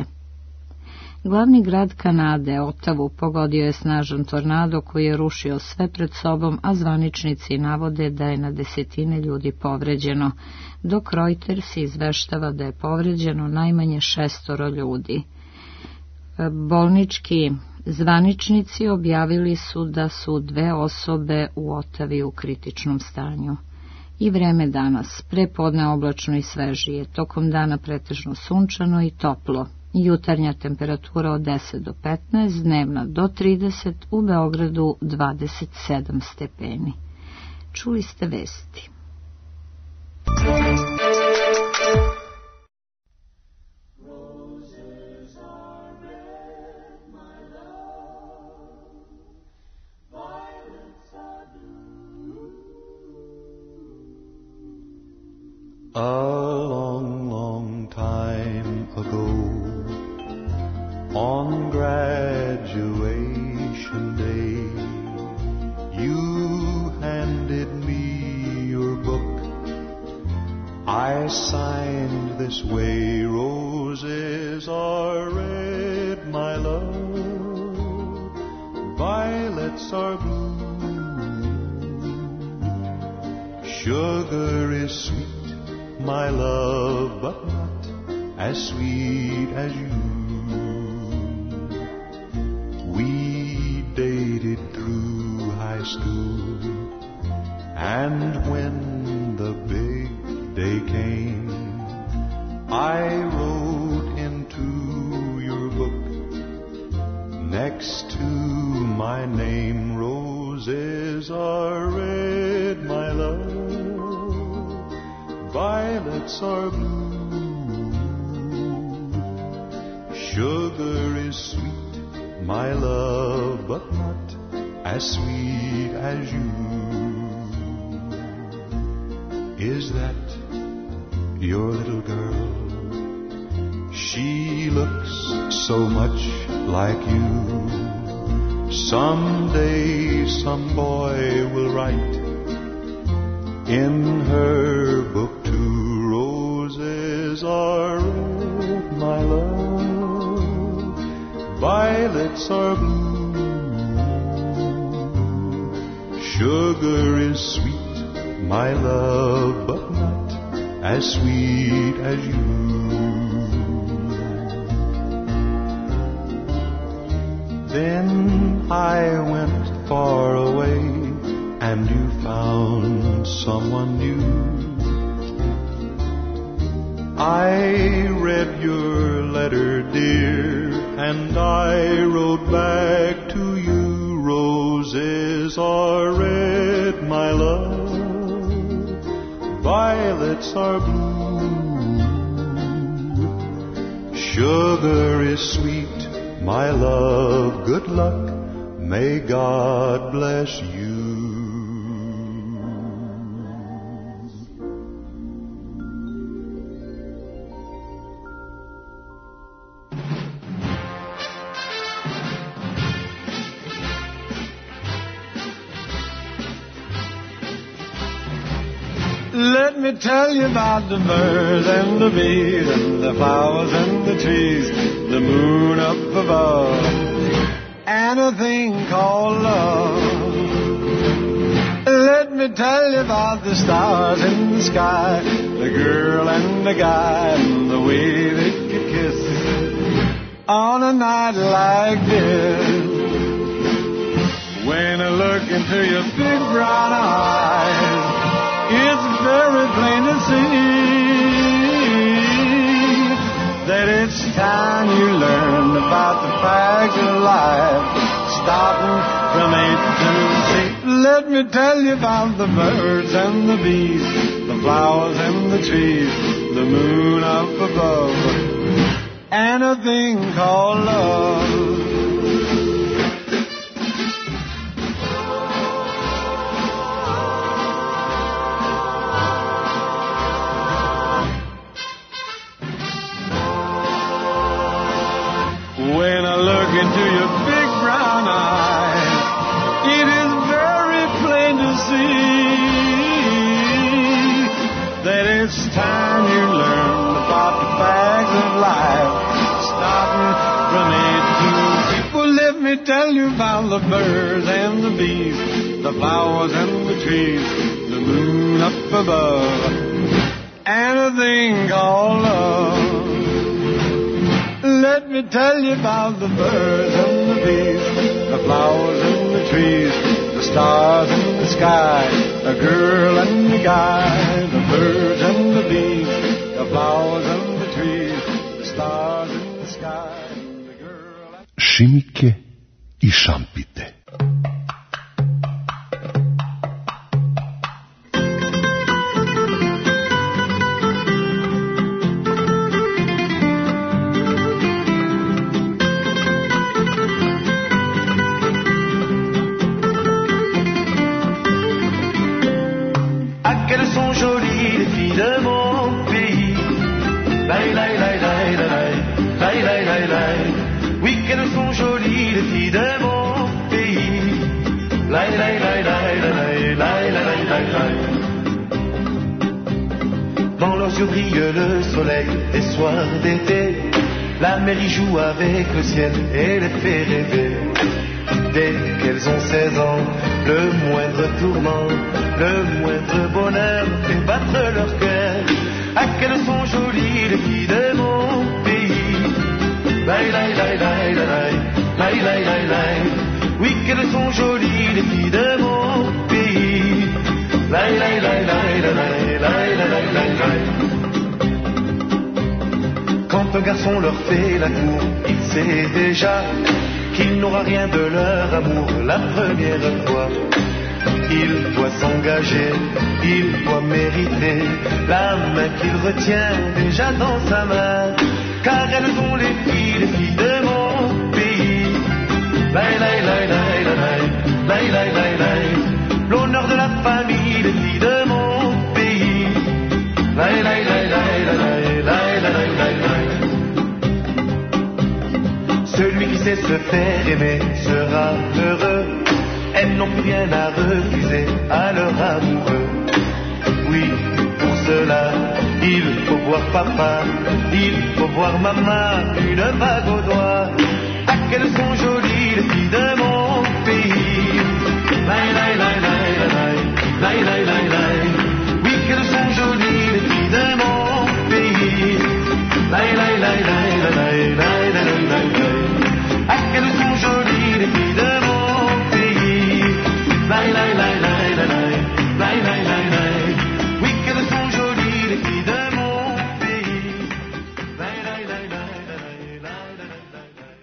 Glavni grad Kanade, Ottawu, pogodio je snažan tornado koji je rušio sve pred sobom, a zvaničnici navode da je na desetine ljudi povređeno, dok Reuters izveštava da je povređeno najmanje 6 ljudi. Bolnički zvaničnici objavili su da su 2 osobe u Otavi u kritičnom stanju. I vreme danas, prepodne oblačno i svežije, tokom dana pretežno sunčano i toplo. Jutarnja temperatura od 10 do 15, dnevna do 30, u Beogradu 27 stepeni. Čuli ste vesti. A long, long time ago, on graduation day, you handed me your book. I signed this way: roses are red, my love, violets are blue, sugar is sweet, my love, but not as sweet as you. We dated through high school, and when the big day came, I wrote into your book, next to my name, roses are red, my love, violets are blue, sugar is sweet, my love, but not as sweet as you. Is that your little girl? She looks so much like you. Someday some boy will write in her book too, roses are red, my love, violets are blue, sugar is sweet, my love, but not as sweet as you. Then I went far away, and you found someone new. I read your letter, dear, and I wrote back to you, roses are red, my love, violets are blue, sugar is sweet, my love, good luck, may God bless you. Let me tell you about the birds and the bees and the flowers and the trees, the moon up above, and a thing called love. Let me tell you about the stars in the sky, the girl and the guy, and the way they could kiss on a night like this. When I look into your big brown eyes, it's very plain to see that it's time you learn about the facts of life, starting from A to Z. Let me tell you about the birds and the bees, the flowers and the trees, the moon up above, and a thing called love. When I look into your big brown eyes, it is very plain to see that it's time you learn about the facts of life, starting from A to Z. Well, let me tell you about the birds and the bees, the flowers and the trees, the moon up above, and a thing called love. let me tell you about the birds and the bees, the flowers and the trees, the stars in the sky, a girl and a guy. The birds and the bees, the flowers and the trees, the stars in the sky, the girl and... Šimike I šampite. Dans leurs yeux brille le soleil des soirs d'été. La mer y joue avec le ciel et les fait rêver. Dès qu'elles ont 16 ans, le moindre tourment, le moindre bonheur fait battre leur cœur. Ah, qu'elles sont jolies les filles de mon pays. Laï, laï, laï, laï, laï, laï, laï, laï, laï. Oui, qu'elles sont jolies les filles de mon pays. Laï, laï, laï, laï, laï, laï, laï, laï, laï, laï. Quand un garçon leur fait la cour, il sait déjà qu'il n'aura rien de leur amour la première fois. Il doit s'engager, il doit mériter la main qu'il retient déjà dans sa main. Car elles sont les filles de mon pays. Laï, laï, laï, laï, laï, laï, laï, laï, laï. L'honneur de la famille, les filles de mon pays. Laï, laï, laï, laï, laï, laï, laï, laï, laï. Celui qui sait se faire aimer sera heureux. Elles n'ont plus rien à refuser à leur amoureux. Oui, pour cela, il faut voir papa, il faut voir maman, une bague au doigt. Ah, qu'elles sont jolies les filles de mon pays. Laï, laï, laï, laï, laï, laï, laï, laï, laï. Oui, qu'elles sont jolies les filles de mon pays. Laï, laï, laï, laï, laï, laï, laï, laï, laï. Ah, qu'elles sont jolies les filles de mon pays. Laï, laï, laï, laï, laï, laï, laï, laï, laï. Oui, qu'elles sont jolies les filles de mon pays. Laï, laï, laï, laï, laï, laï, laï, laï, laï.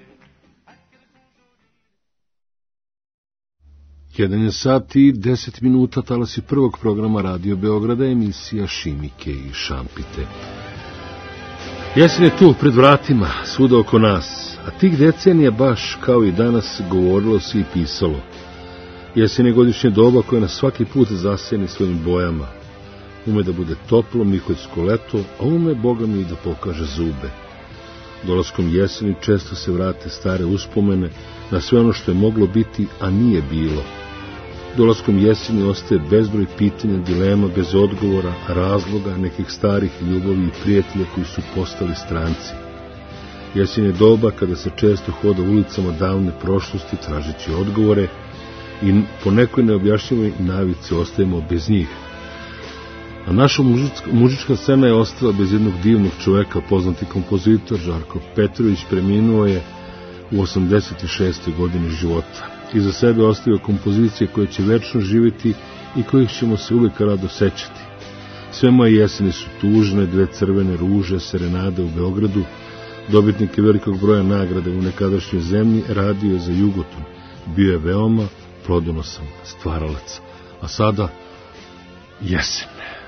1 sat I 10 minuta, talasi prvog programa Radio Beograda, emisija Šimike I šampite. Jesen je tu, pred vratima, svuda oko nas, a tih decenija baš kao I danas govorilo se I pisalo. Jesen je godišnje doba koje nas svaki put zasjeni svojim bojama. Ume da bude toplo, miholjsko leto, a ume, Boga mi, da pokaže zube. Dolaskom jeseni često se vrate stare uspomene na sve ono što je moglo biti, a nije bilo. Dolaskom jeseni ostaje bezbroj pitanja, dilema bez odgovora, razloga, nekih starih ljubavi I prijatelja koji su postali stranci. Jesen je doba kada se često hoda ulicama davne prošlosti tražeći odgovore I po nekoj neobjašnjivoj navici ostajemo bez njih. A naša muzička scena je ostala bez jednog divnog čoveka, poznati kompozitor Žarko Petrović preminuo je u 86. godini života. Iza sebe ostavio kompozicije koje će večno živjeti I kojih ćemo se uvijek rado sećati. Sve moje jeseni su tužne, 2 crvene ruže, serenade u Beogradu, dobitnik je velikog broja nagrade u nekadašnjoj zemlji, radio je za Jugoton, bio je veoma plodonosan stvaralac. A sada, jesen.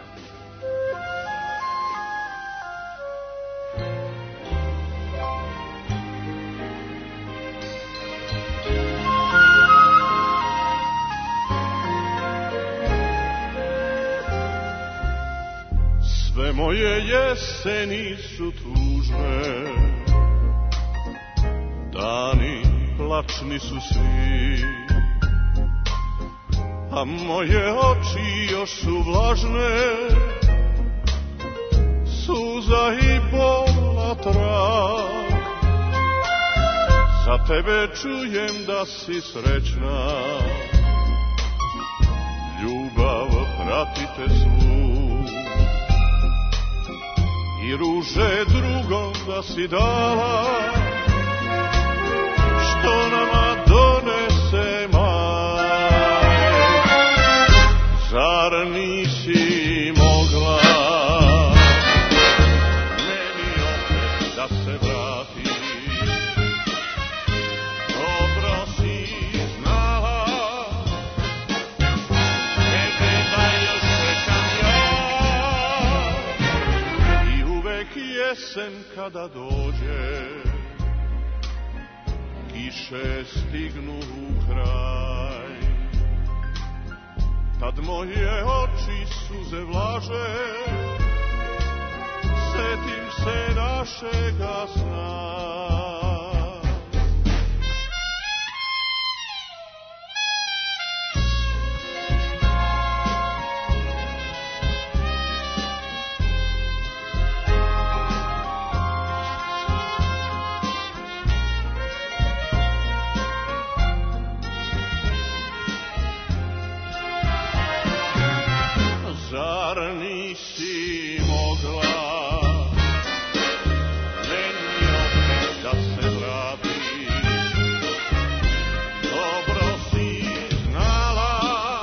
Sve moje jeseni su tužne, dani plačni su svi, a moje oči još su vlažne, suza I bola trag. Za tebe čujem da si srećna, ljubav pratite svu, I ruže drugom da si dala, kada dođe, kiše stignu u kraj, tad moje oči suze vlaže, setim se našega sna. Zar nisi mogla meni opet da se vratiš? Dobro si znala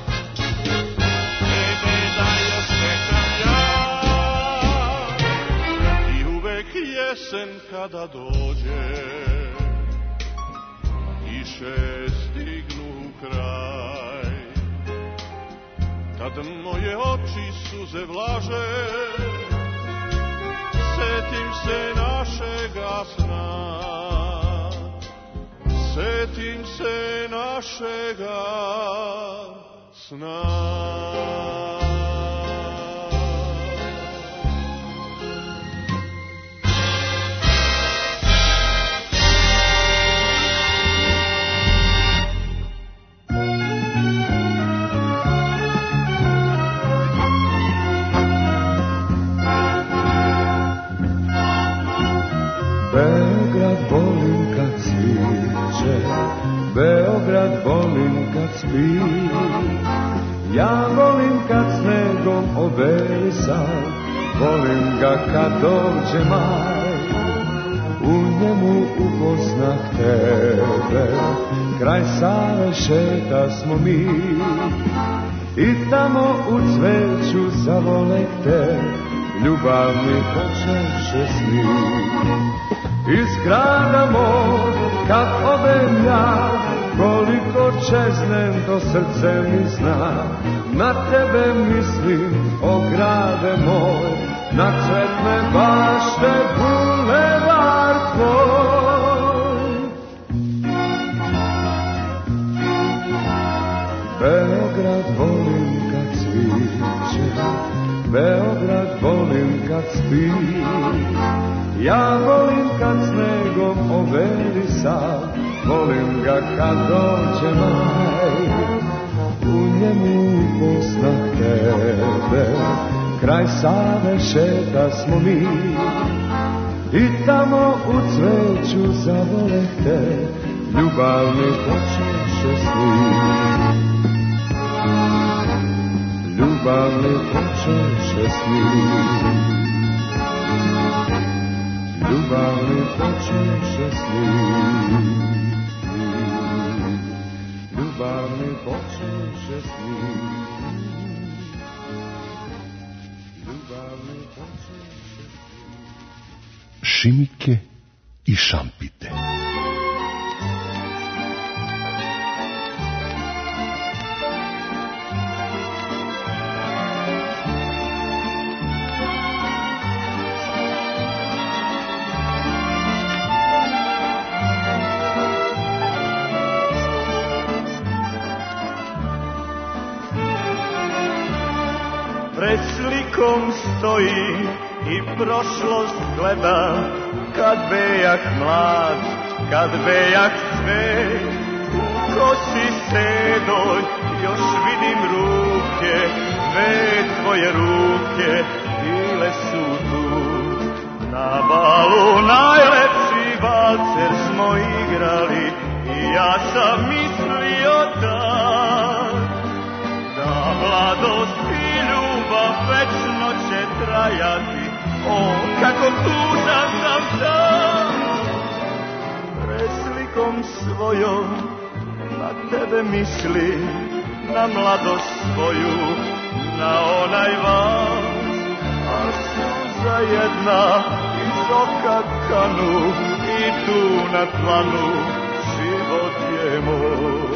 tebe da još čekam ja. I uvek jesen kada dođe, kiše stignu u kraj, tad moje oči suze vlaže, setim se našega sna, setim se našega sna. Beograd volim kad sviće, Beograd volim kad spi. Ja volim kad snegom obelisa, volim ga kad dođe maj. U njemu upoznah tebe, kraj Save šetasmo mi. I tamo u cveću zavoleh te, ljubav mi počeše sni. Iz grada mog, kad odem ja, koliko čeznem, to srce mi zna. Na tebe mislim, o grade moj, na cvetne bašte, bulevar tvoj. Beograd volim kad cviće, Beograd volim kad spi. Ja volim kad snegom obelisa, volim ga kad dođe maj. U njemu upoznah tebe, kraj Save šetasmo mi. I tamo u cveću zavoleh te, ljubav mi počeše sni. Ljubav mi počeše sni. Ljubav mi počeše sni. Ljubav mi počeše sni. Ljubav mi počeše sni. Šimike i šampite. Pred slikom stojim i prošlost gledam, kad bejak mlad, kad bejak cvet. U kosi sedoj još vidim ruke, dve tvoje ruke bile su tu. Na balu najlepši valcer smo igrali i ja sam mislio da mladost i ljubav večno će trajati. O, kako tužan sam dan, pred slikom svojom na tebe mislim, na mladost svoju, na onaj vas. A suza jedna iz oka kanu i tu na tlanu život je moj.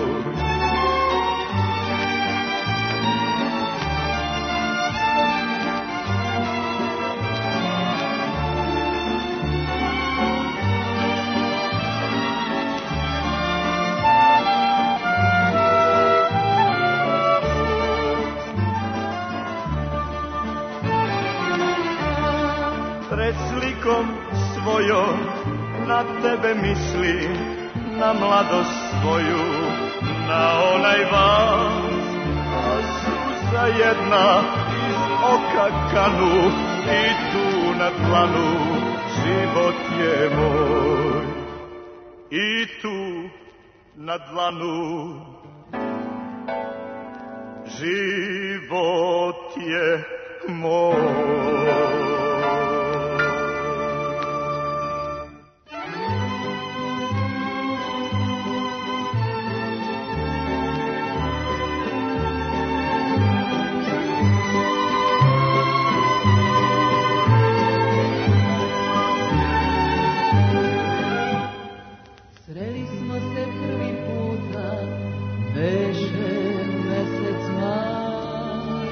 na tebe mislim, na mladost svoju, na onaj vas, a suza jedna iz oka kanu i tu na dlanu život je moj. I tu na dlanu život je moj. Sreli smo se prvi puta, beše mesec maj.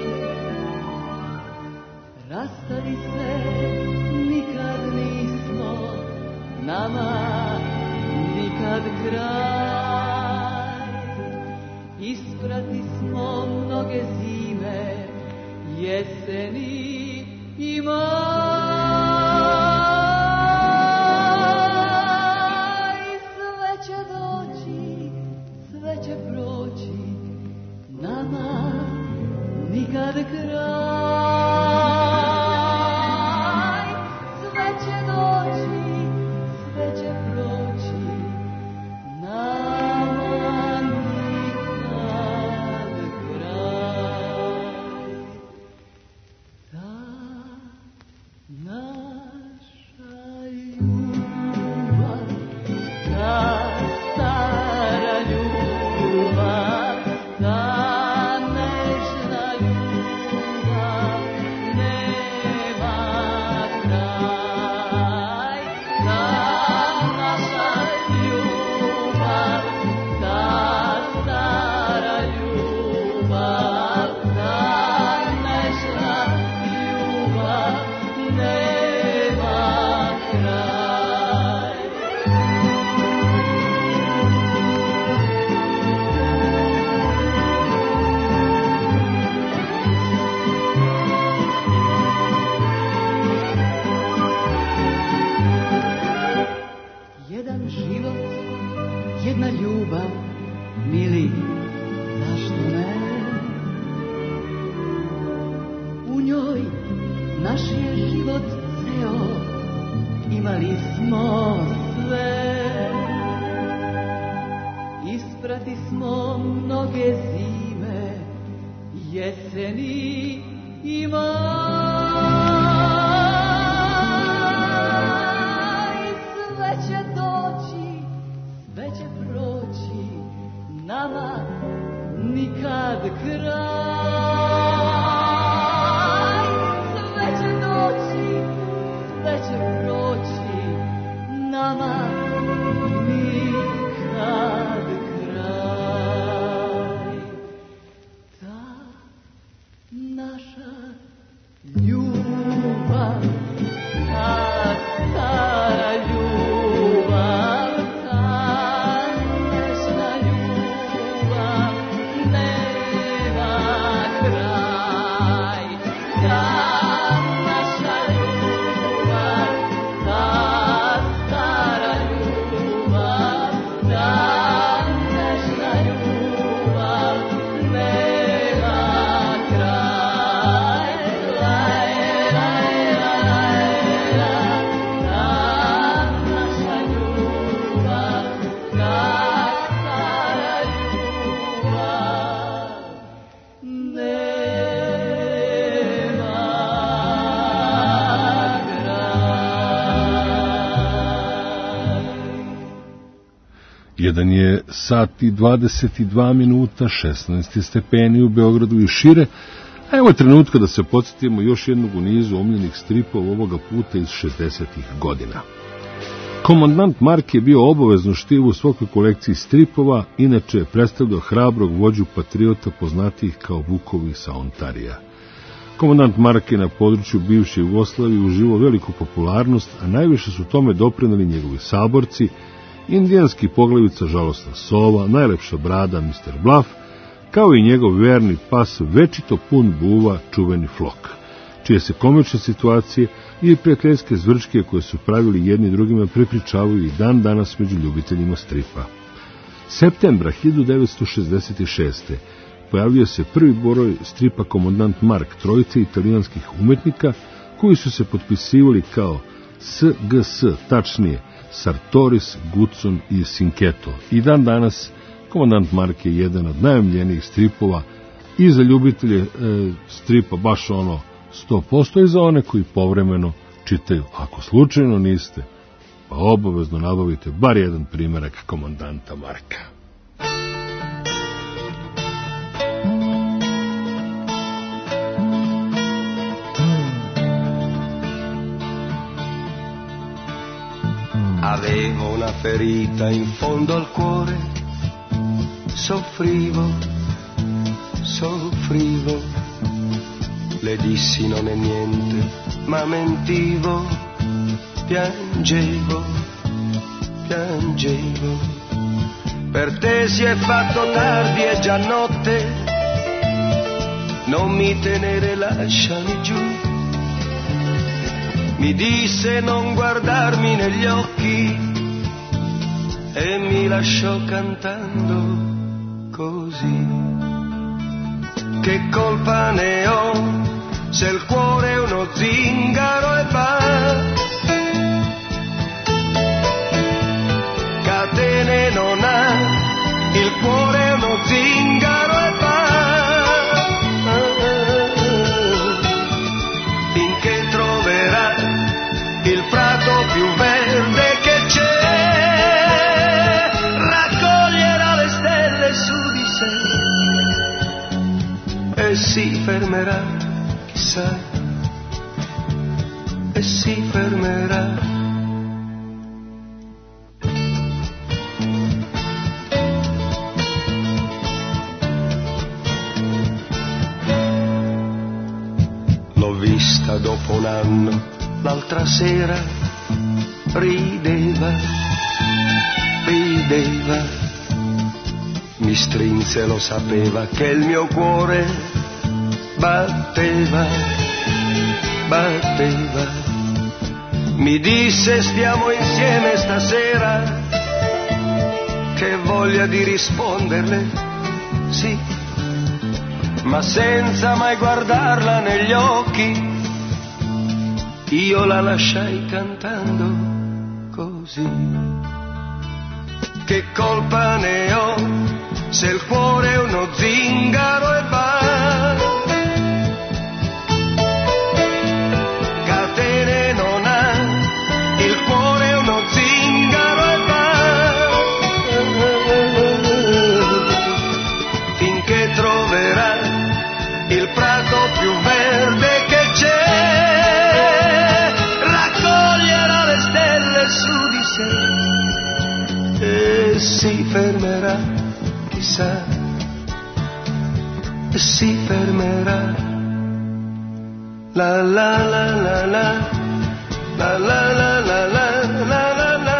Rastali se nikad nismo, nama nikad kraj. Isprati smo mnoge zime, jeseni i maj. Nikad kraj, sve će doći, sve će proći, nama nikad kraj. Ta naša ljubav, ta stara ljubav, ta jedna ljubav, mili, zašto ne? U njoj naš je život ceo, imali smo sve. Isprati smo mnoge zime, jeseni i maj. Sve će doći, sve će proći, nama nikad kraj. Sve će doći, sve će proći, nama nikad kraj. Ta naša ljubav, ta stara ljubav, ta nešna ljubav nema kraj. Ta naša ljubav, ta stara ljubav, ta nešna ljubav nema kraj. Laj, laj, laj, laj, ta naša ljubav, ta stara ljubav nema kraj. Jedan je sat i 22 minuta, 16 stepeni u Beogradu i šire, a evo je trenutka da se podsjetimo još jednog u nizu omiljenih stripova, ovoga puta iz 60-ih godina. Komandant Mark je bio obavezno štivo u svakoj kolekciji stripova, inače je predstavljao hrabrog vođu patriota poznatijih kao Vukovi sa Ontarija. Komandant Mark je na području bivše Jugoslavije uživao veliku popularnost, a najviše su tome doprineli njegovi saborci, indijanski poglavica Žalosna sova, najlepša brada Mr. Bluff, kao i njegov verni pas večito pun buva čuveni Flok. čije se komične situacije i prijateljske zvrčke koje su pravili jedni drugima prepričavaju i dan danas među ljubiteljima stripa. Septembra 1966. pojavio se prvi broj stripa Komandant Mark, trojice italijanskih umetnika koji su se potpisivali kao SGS, tačnije Sartoris, Guzzon i Sinketo. I dan danas Komandant Mark je jedan od najomiljenijih stripova i za ljubitelje stripa baš ono 100% i za one koji povremeno čitaju. Ako slučajno niste, pa obavezno nabavite bar jedan primerak Komandanta Marka. Avevo una ferita in fondo al cuore, soffrivo, le dissi non è niente, ma mentivo, piangevo, per te si è fatto tardi, è già notte, non mi tenere, lasciami giù. Mi disse non guardarmi negli occhi e mi lasciò cantando così. Che colpa ne ho se il cuore è uno zingaro e va? Catene non ha, il cuore è uno zingaro e va. Finché troverà il prato più verde che c'è, raccoglierà le stelle su di sé e si fermerà, chissà, e si fermerà. L'ho vista dopo un anno, l'altra sera rideva, mi strinse, lo sapeva che il mio cuore batteva, mi disse stiamo insieme stasera, che voglia di risponderle, sì, ma senza mai guardarla negli occhi. Io la lasciai cantando così. Che colpa ne ho se il cuore è uno zingaro e va? Catene non ha, il cuore è uno zingaro e va. Finché troverà il prato più verde che c'è, su di sé e si fermerà, chissà, e si fermerà. La la la la la la la la la la la la la.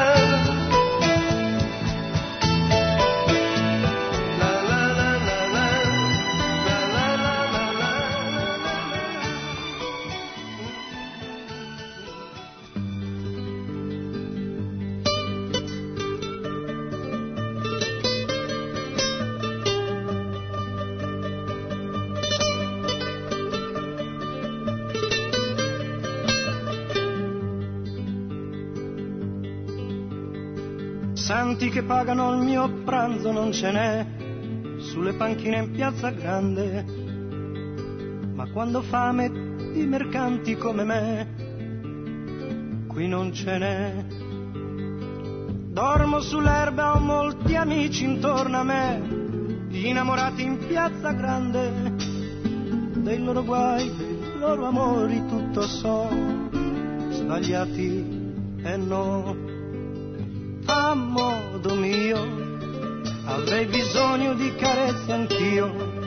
Santi che pagano il mio pranzo non ce n'è sulle panchine in Piazza Grande, ma quando fame di mercanti come me qui non ce n'è. Dormo sull'erba, ho molti amici intorno a me, innamorati in Piazza Grande, dei loro guai, dei loro amori tutto so, sbagliati e no. A modo mio avrei bisogno di carezze anch'io,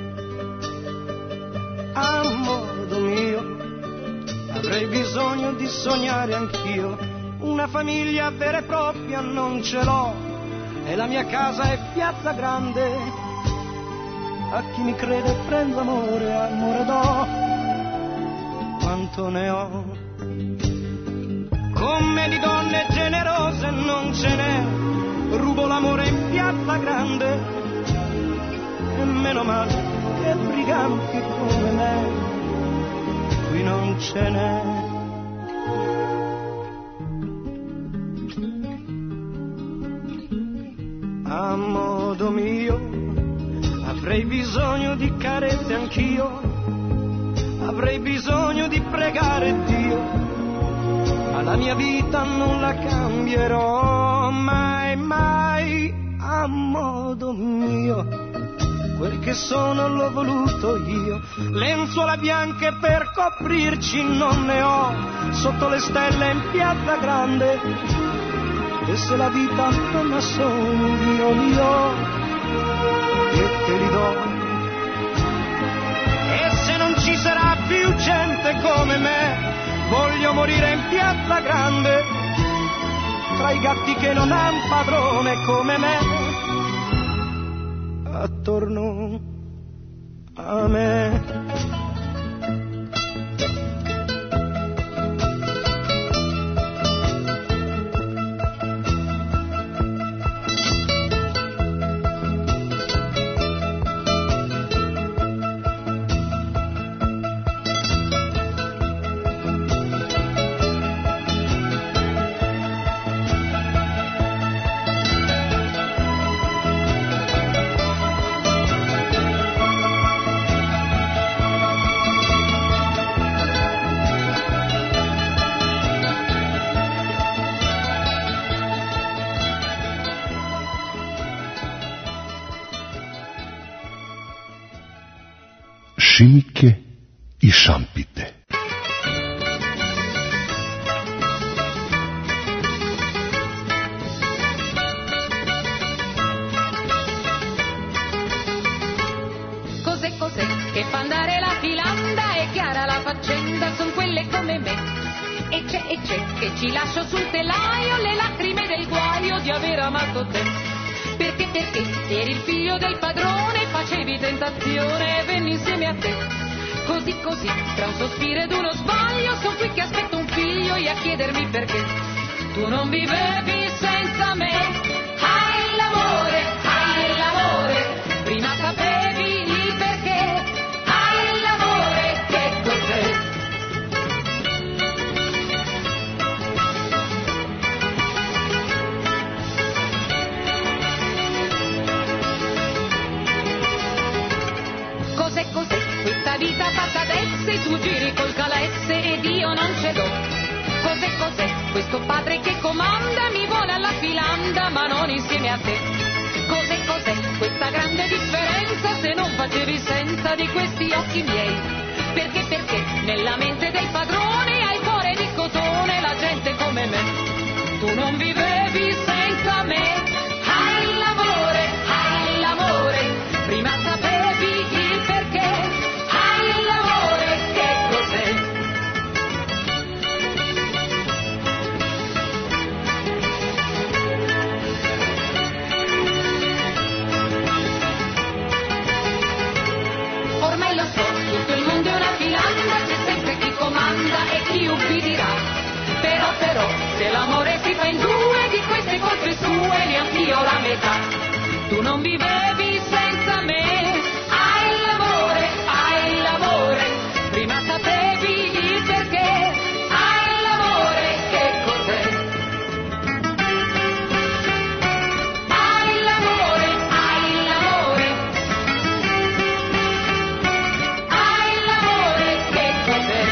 a modo mio avrei bisogno di sognare anch'io. Una famiglia vera e propria non ce l'ho e la mia casa è Piazza Grande. A chi mi crede prendo amore, amore do, quanto ne ho. Come di donne generose non ce n'è, rubo l'amore in piazza grande, e meno male che briganti come me qui non ce n'è. A modo mio avrei bisogno di carezze anch'io, avrei bisogno di pregare Dio, ma la mia vita non la cambierò mai, mai. A modo mio, quel che sono l'ho voluto io, lenzuola bianche per coprirci non ne ho, sotto le stelle in piazza grande. E se la vita non ha sogni io li ho e te li do. E se non ci sarà più gente come me, voglio morire in piazza grande, tra i gatti che non han padrone come me, attorno a me. Šimike i šampite. Cos'è che fa andare la filanda? È chiara la faccenda, son quelle come me. E c'è che ci lascio sul telaio le lacrime del guaio di aver amato te. Perché eri il figlio del padrone, facevi tentazione e venni insieme a te. Così, tra un sospiro ed uno sbaglio, son qui che aspetto un figlio e a chiedermi perché tu non vivevi senza me. Hai l'amore, prima sapevi il perché. Hai l'amore, che cos'è? Cos'è questa vita fatta d'esse, tu giri col calesse ed io non ce l'ho. Cos'è questo padre che comanda, mi vuole alla filanda ma non insieme a te. Cos'è questa grande differenza, se non facevi senza di questi occhi miei. Perché nella mente del padrone hai cuore di cotone, la gente come me. Tu non vivevi senza me. Hai l'amore, prima sapevi il perché. Hai l'amore, che cos'è? Ormai lo so, tutto il mondo è una filanda, c'è sempre chi comanda e chi ubbidirà. Però, se l'amore si fa in due, di queste colpe sue neanch'io la metà. Tu non vivevi senza me. Hai l'amore, prima sapevi il perché. Hai l'amore, che cos'è? Hai l'amore, che cos'è?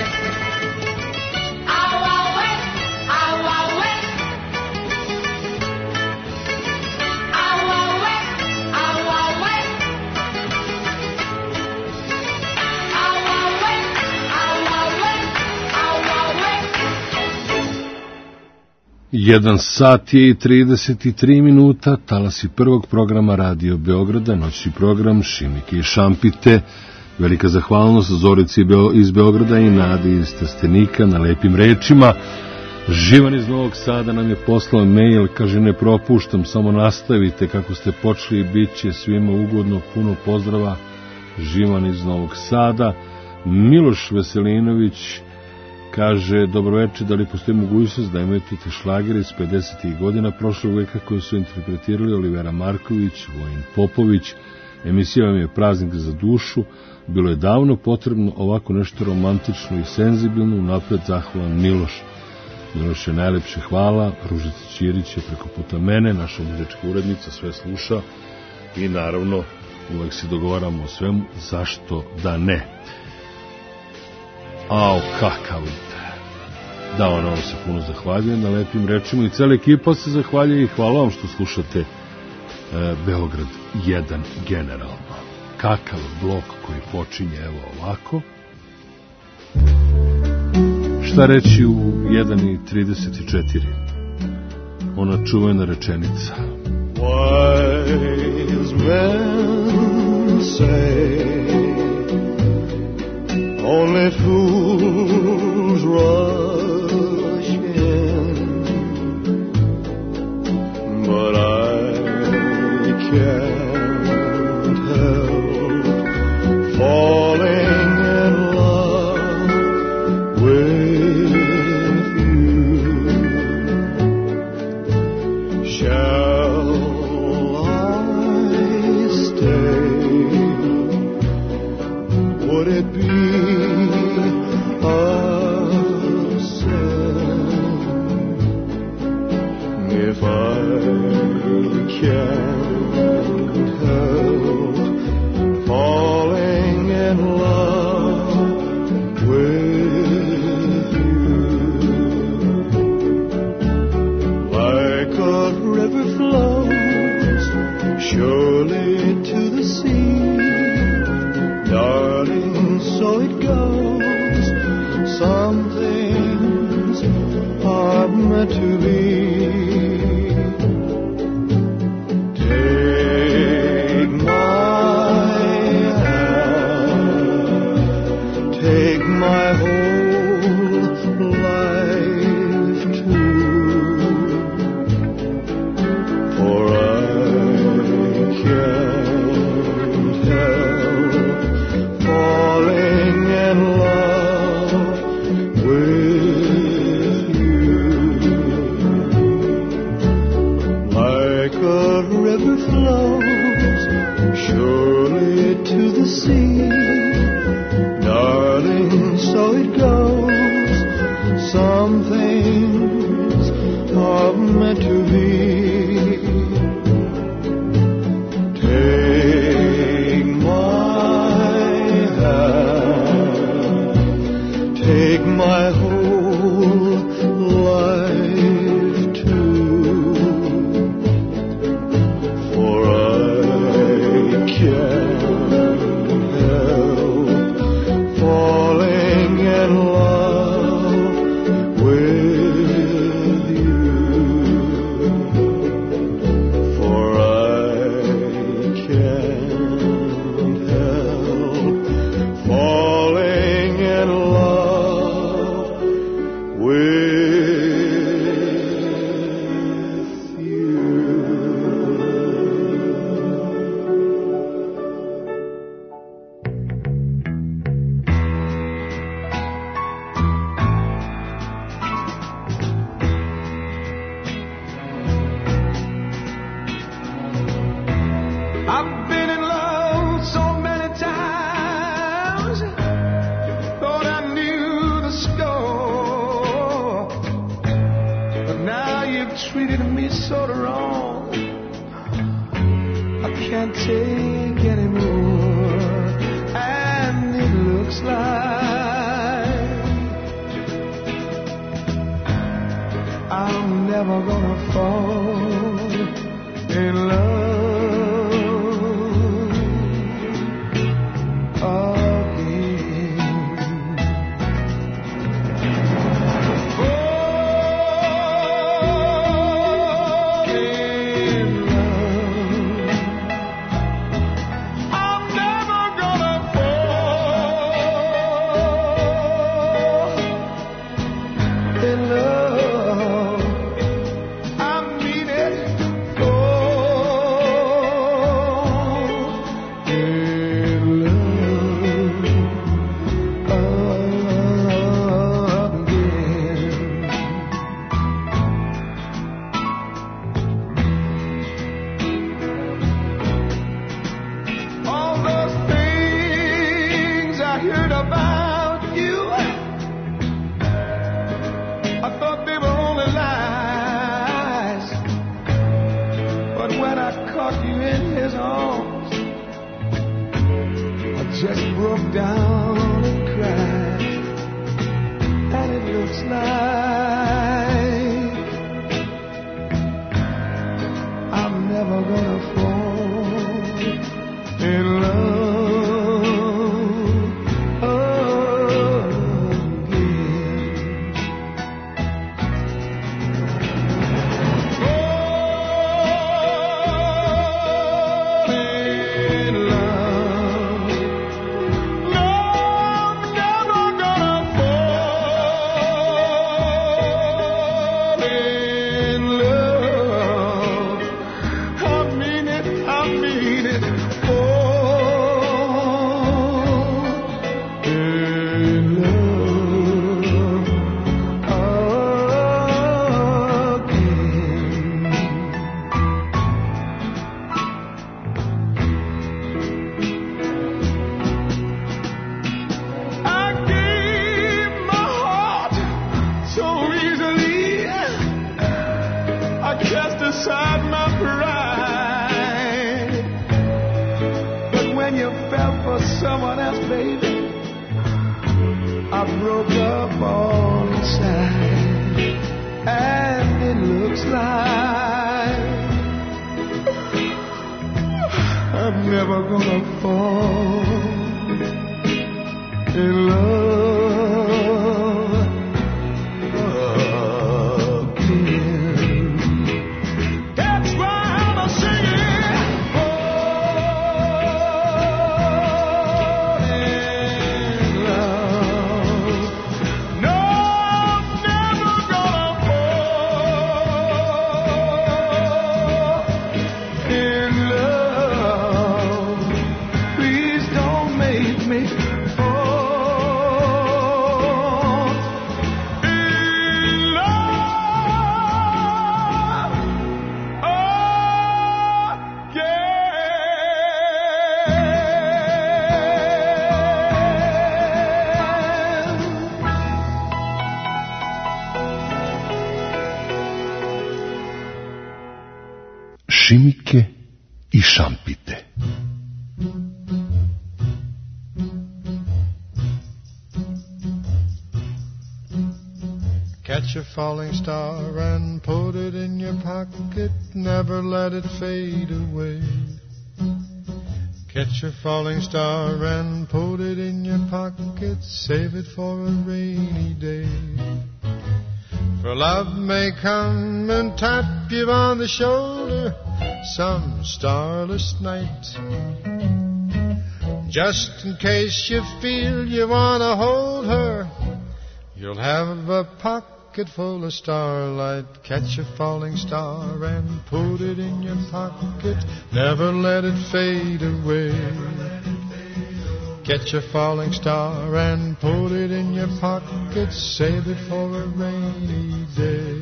Au au au au au Jedan sat je i 33 minuta, talasi prvog programa Radio Beograda, noćni program Šimike i šampite. Velika zahvalnost Zorici iz Beograda i Nadi iz Trstenika na lepim rečima. Živan iz Novog Sada nam je poslao mail, kaže ne propuštam, samo nastavite kako ste počeli i bit će svima ugodno, puno pozdrava. Živan iz Novog Sada. Miloš Veselinović Kaže, dobroveče, da li postoji mogućnost da emitujete šlagere iz 50. godina prošlog veka koje su interpretirali Olivera Marković, Vojin Popović. Emisija vam je praznik za dušu. Bilo je davno potrebno ovako nešto romantično i senzibilno. Unapred zahvalan Miloš. Miloš je najlepše hvala. Ružica Ćirić je preko puta mene, naša muzička urednica, sve sluša i naravno uvek se dogovaramo o svemu, zašto da ne. Ao, kakav da, ono se puno zahvaljujem na lepim rečima i cela ekipa se zahvaljuje i hvala vam što slušate Beograd 1 generalno. Kakav blok koji počinje evo ovako. Šta reći u 1:34? Ona čuvena rečenica. Wise men say only fools rush in, but I can't help falling in love with you. Shall I stay? Would it be a sin if I can't help falling in love with you? Like a river flows surely to the sea, darling, so it goes. Some things are meant to be. Take my hand, take my whole life too, for I can't help falling in love with you. Like a river flows surely to the sea, darling, so it goes. Some things are meant to be. Take my hand, take my whole life too, for I can't help falling in love with you, for I can't help falling in love with you. I've been in love so many times, thought I knew the score, but now you've treated me so wrong, I can't take anymore, and it looks like I'm never gonna fall in love in love. I'm meaning But when I caught you in his arms, I just broke down and cried. And it looks like I'm never gonna fall in love. Šimike I šampite. Catch a falling star and put it in your pocket, never let it fade away. Catch a falling star and put it in your pocket, save it for a rainy day. For love may come and tap you on the shoulder some starless night, just in case you feel you want to hold her. You'll have a pocket full of starlight. Catch a falling star and put it in your pocket, never let it fade away. Catch a falling star and put it in your pocket, save it for a rainy day.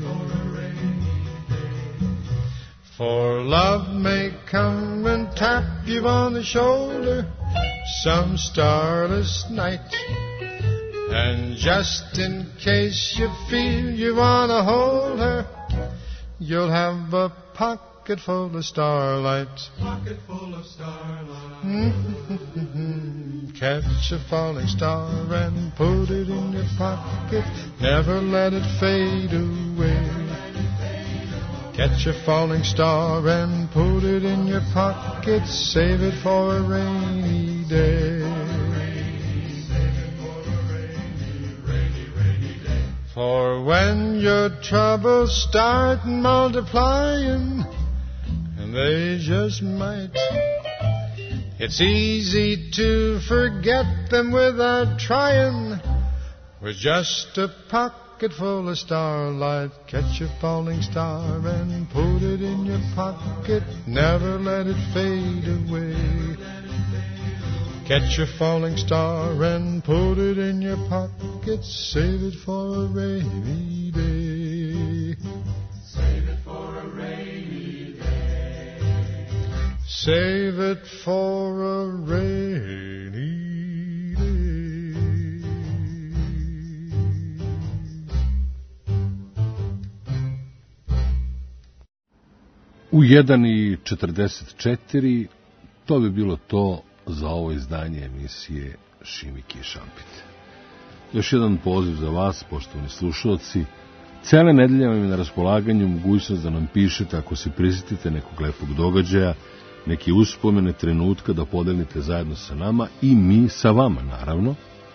For love may come and tap you on the shoulder some starless night, and just in case you feel you want to hold her, you'll have a pocket full of starlight. Pocket full of starlight. Catch a falling star and put it in your pocket, never let it fade away. Catch a falling star and put it in your pocket, save it for a rainy day. For when your troubles start multiplying, and they just might, it's easy to forget them without trying. With just a pocket full of starlight, catch a falling star and put it in your pocket, never let it fade away. Catch a falling star and put it in your pocket, save it for a rainy day. Save it for a rainy day. Save it for a rainy day. U 1:44 to bi bilo to za ovo izdanje emisije Šimike i Šampite. Još jedan poziv za vas, poštovani slušalci. Cele nedelje vam je na raspolaganju mogućnost da nam pišete ako se prisjetite nekog lepog događaja, neke uspomene trenutka da podelite zajedno sa nama i mi sa vama, naravno.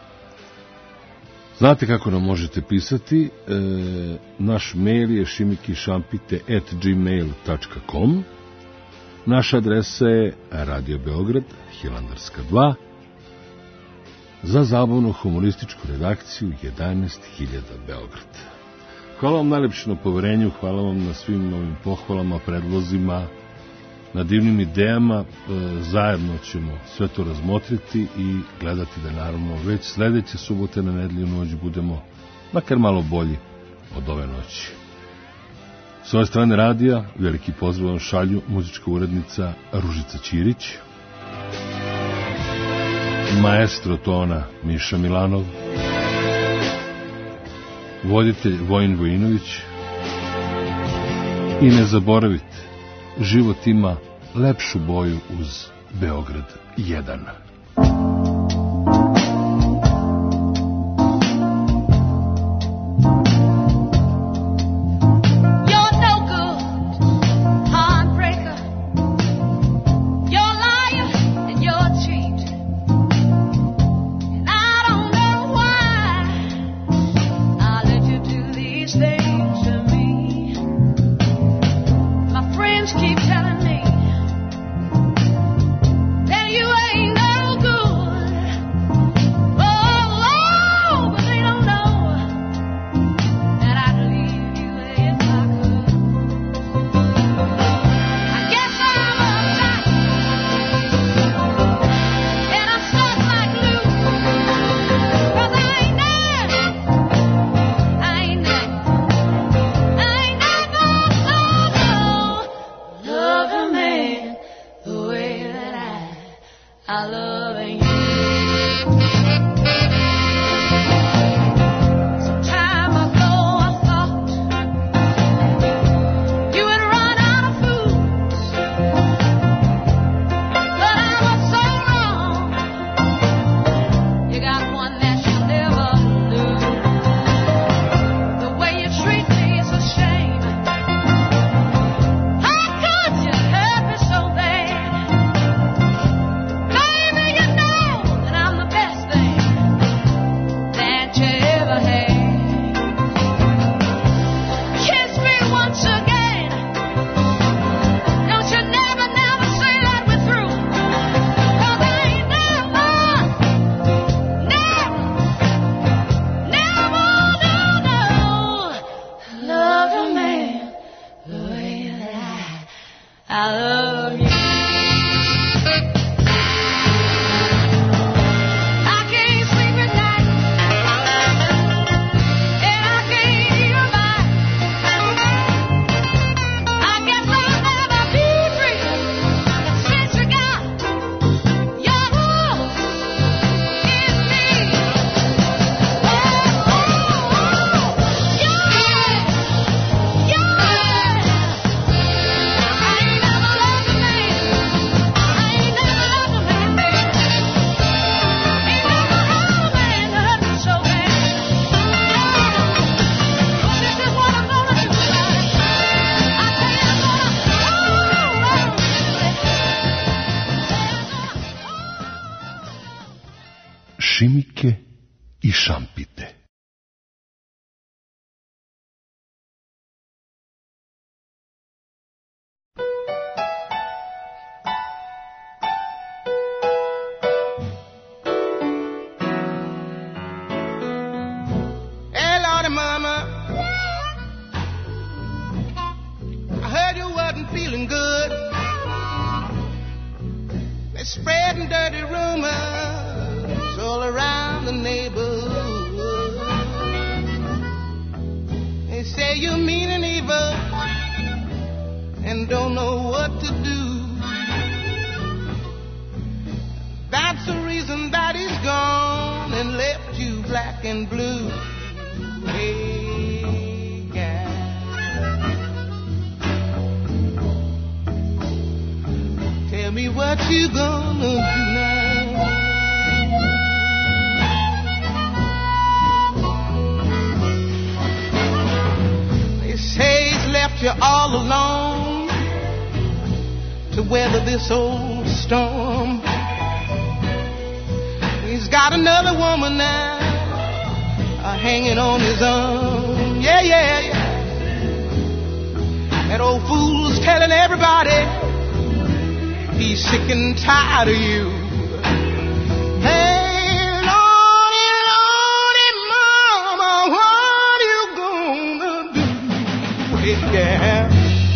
Znate kako nam možete pisati, naš mail je šimikišampite@gmail.com. Naša adresa je Radio Beograd, Hilandarska 2, za zabavnu humorističku redakciju 11.000 Beograd. Hvala vam najlepše na poverenju, hvala vam na svim novim pohvalama, predlozima, na divnim idejama. Zajedno ćemo sve to razmotriti i gledati da naravno već sledeće subote na nedelju noć budemo makar malo bolji od ove noći. S ove strane radija veliki pozdrav vam šalju muzička urednica Ružica Ćirić, maestro tona Miša Milanov, voditelj Vojin Vojinović i ne zaboravite, život ima lepšu boju uz Beograd 1. Keep telling me that you ain't no good. Šimike i Šampite. Spreading dirty rumors all around the neighborhood. They say you mean and evil and don't know what to do. That's the reason that he's gone and left you black and blue. Hey, guy. me what you gonna do now. They say he's left you all alone to weather this old storm. He's got another woman now hanging on his arm. Yeah, yeah, yeah. That old fool's telling everybody he's sick and tired of you. Hey, Lordy, Lordy, Mama, what you gonna do? Yeah.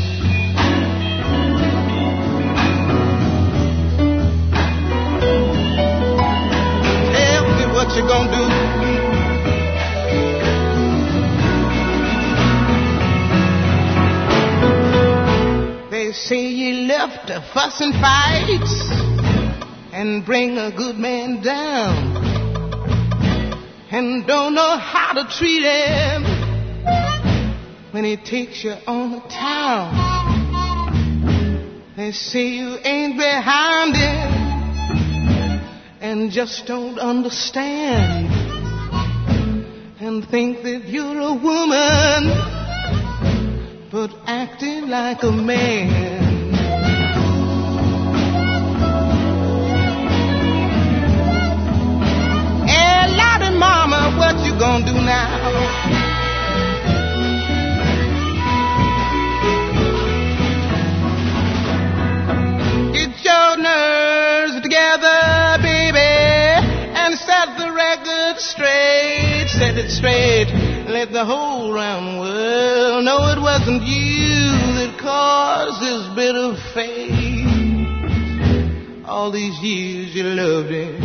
Tell me what you gonna do. They say you left to fuss and fights and bring a good man down, and don't know how to treat him when he takes you on the town. They say you ain't behind him and just don't understand, and think that you're a woman but acting like a man. Hey, Lottie Mama, what you gonna do now? Get your nerves together, baby, and set the record straight. Set it straight. Let the whole round world know it wasn't you that caused this bitter fate. All these years you loved him,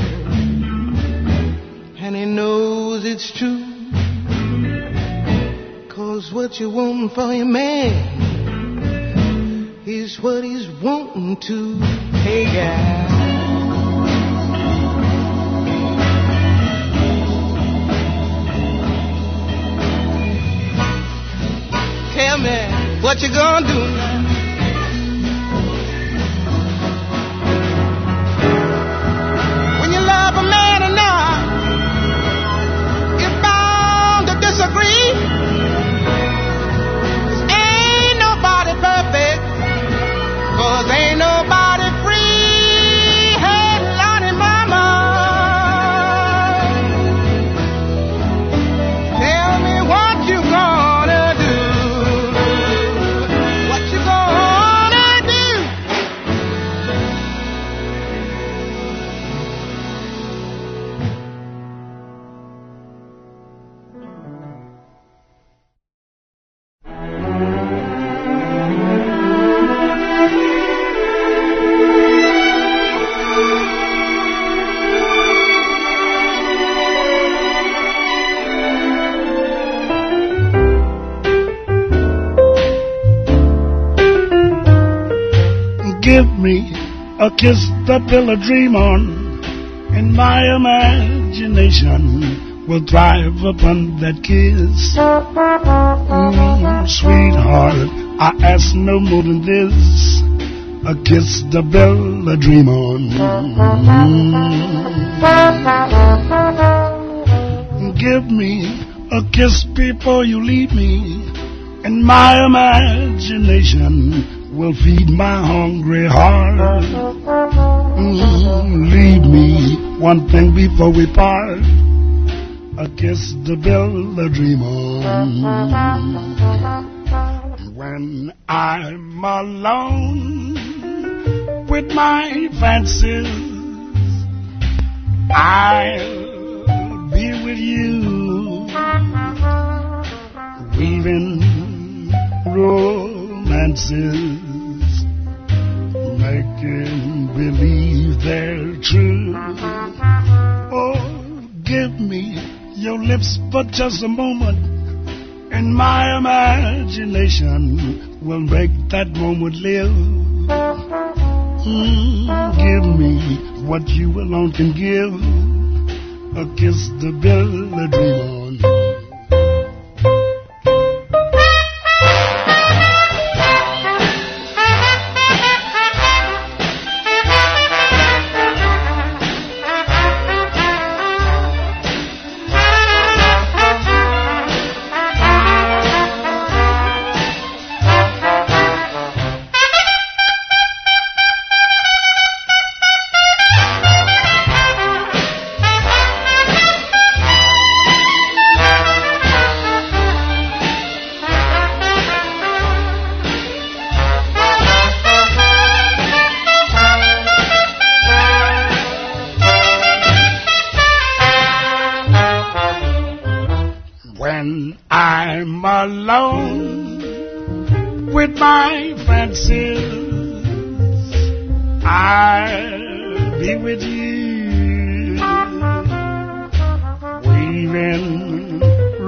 and he knows it's true. 'Cause what you want for your man is what he's wanting to. Hey, guy. Tell me what you gonna do now. When you love a man enough, you're bound to disagree. 'Cause ain't nobody perfect, 'cause ain't nobody free. Hey, Lottie Mama, tell me what you gonna do. Give me a kiss to build a dream on, and my imagination will thrive upon that kiss. Sweetheart, I ask no more than this, a kiss to build a dream on. Give me a kiss before you leave me, and my imagination will feed my hungry heart. Leave me one thing before we part, a kiss to build a dream on. When I'm alone with my fancies, I'll be with you, weaving romances, making believe they're true. Oh, give me your lips for just a moment, and my imagination will make that moment live. Give me what you alone can give, a kiss to build a dream on. I'll be with you, weaving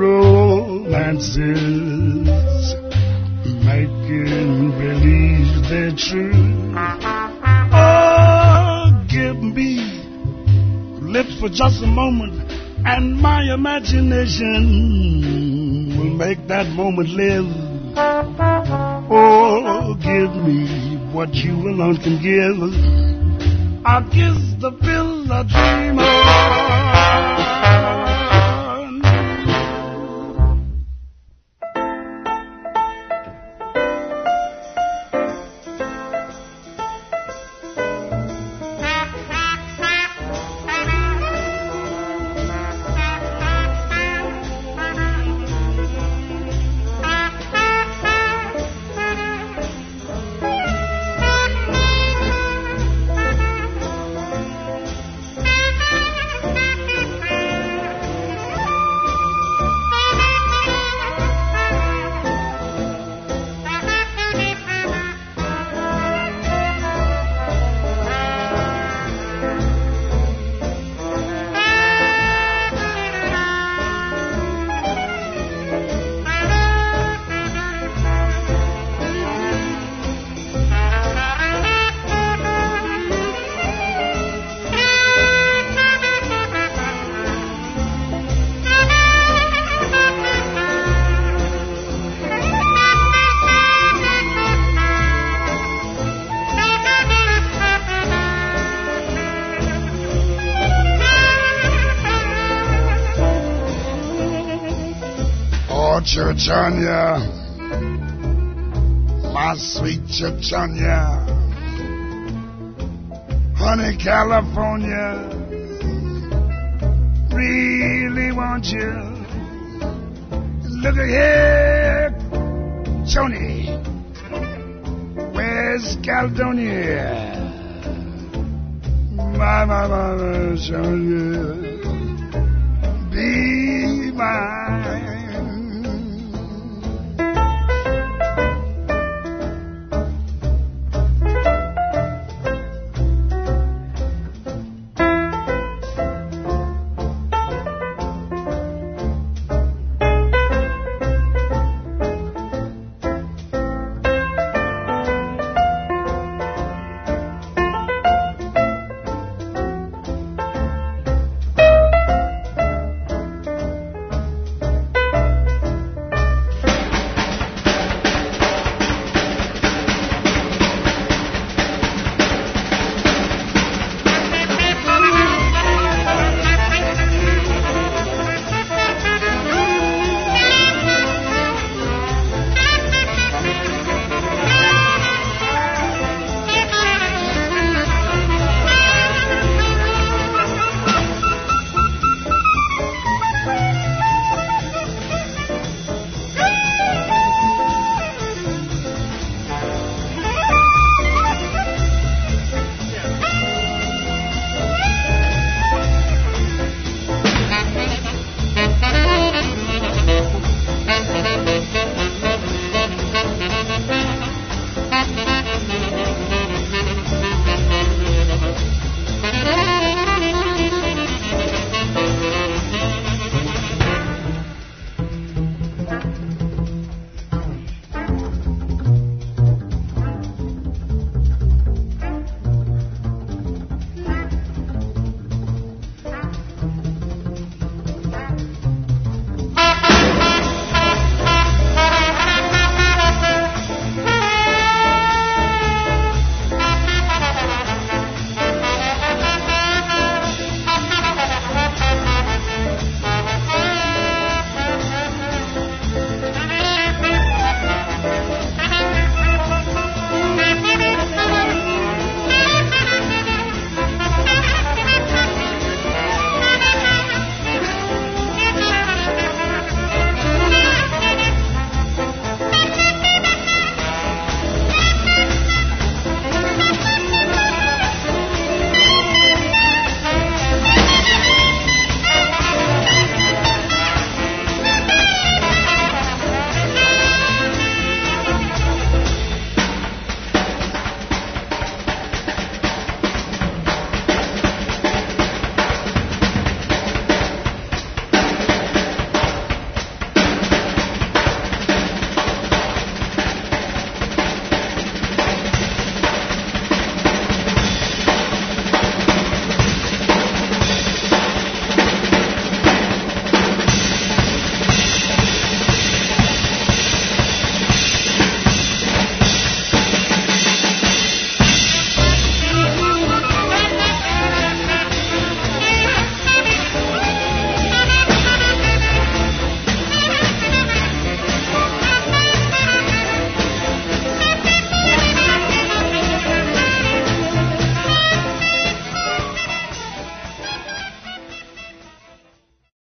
romances, making believe they're true. Oh, give me lips for just a moment, and my imagination will make that moment live. Oh, give me what you alone can give. I'll kiss the pill I dream on. Churchanya, my sweet Churchanya, honey California, really want you. Look here, Tony, where's Caledonia? My, Sonia, be my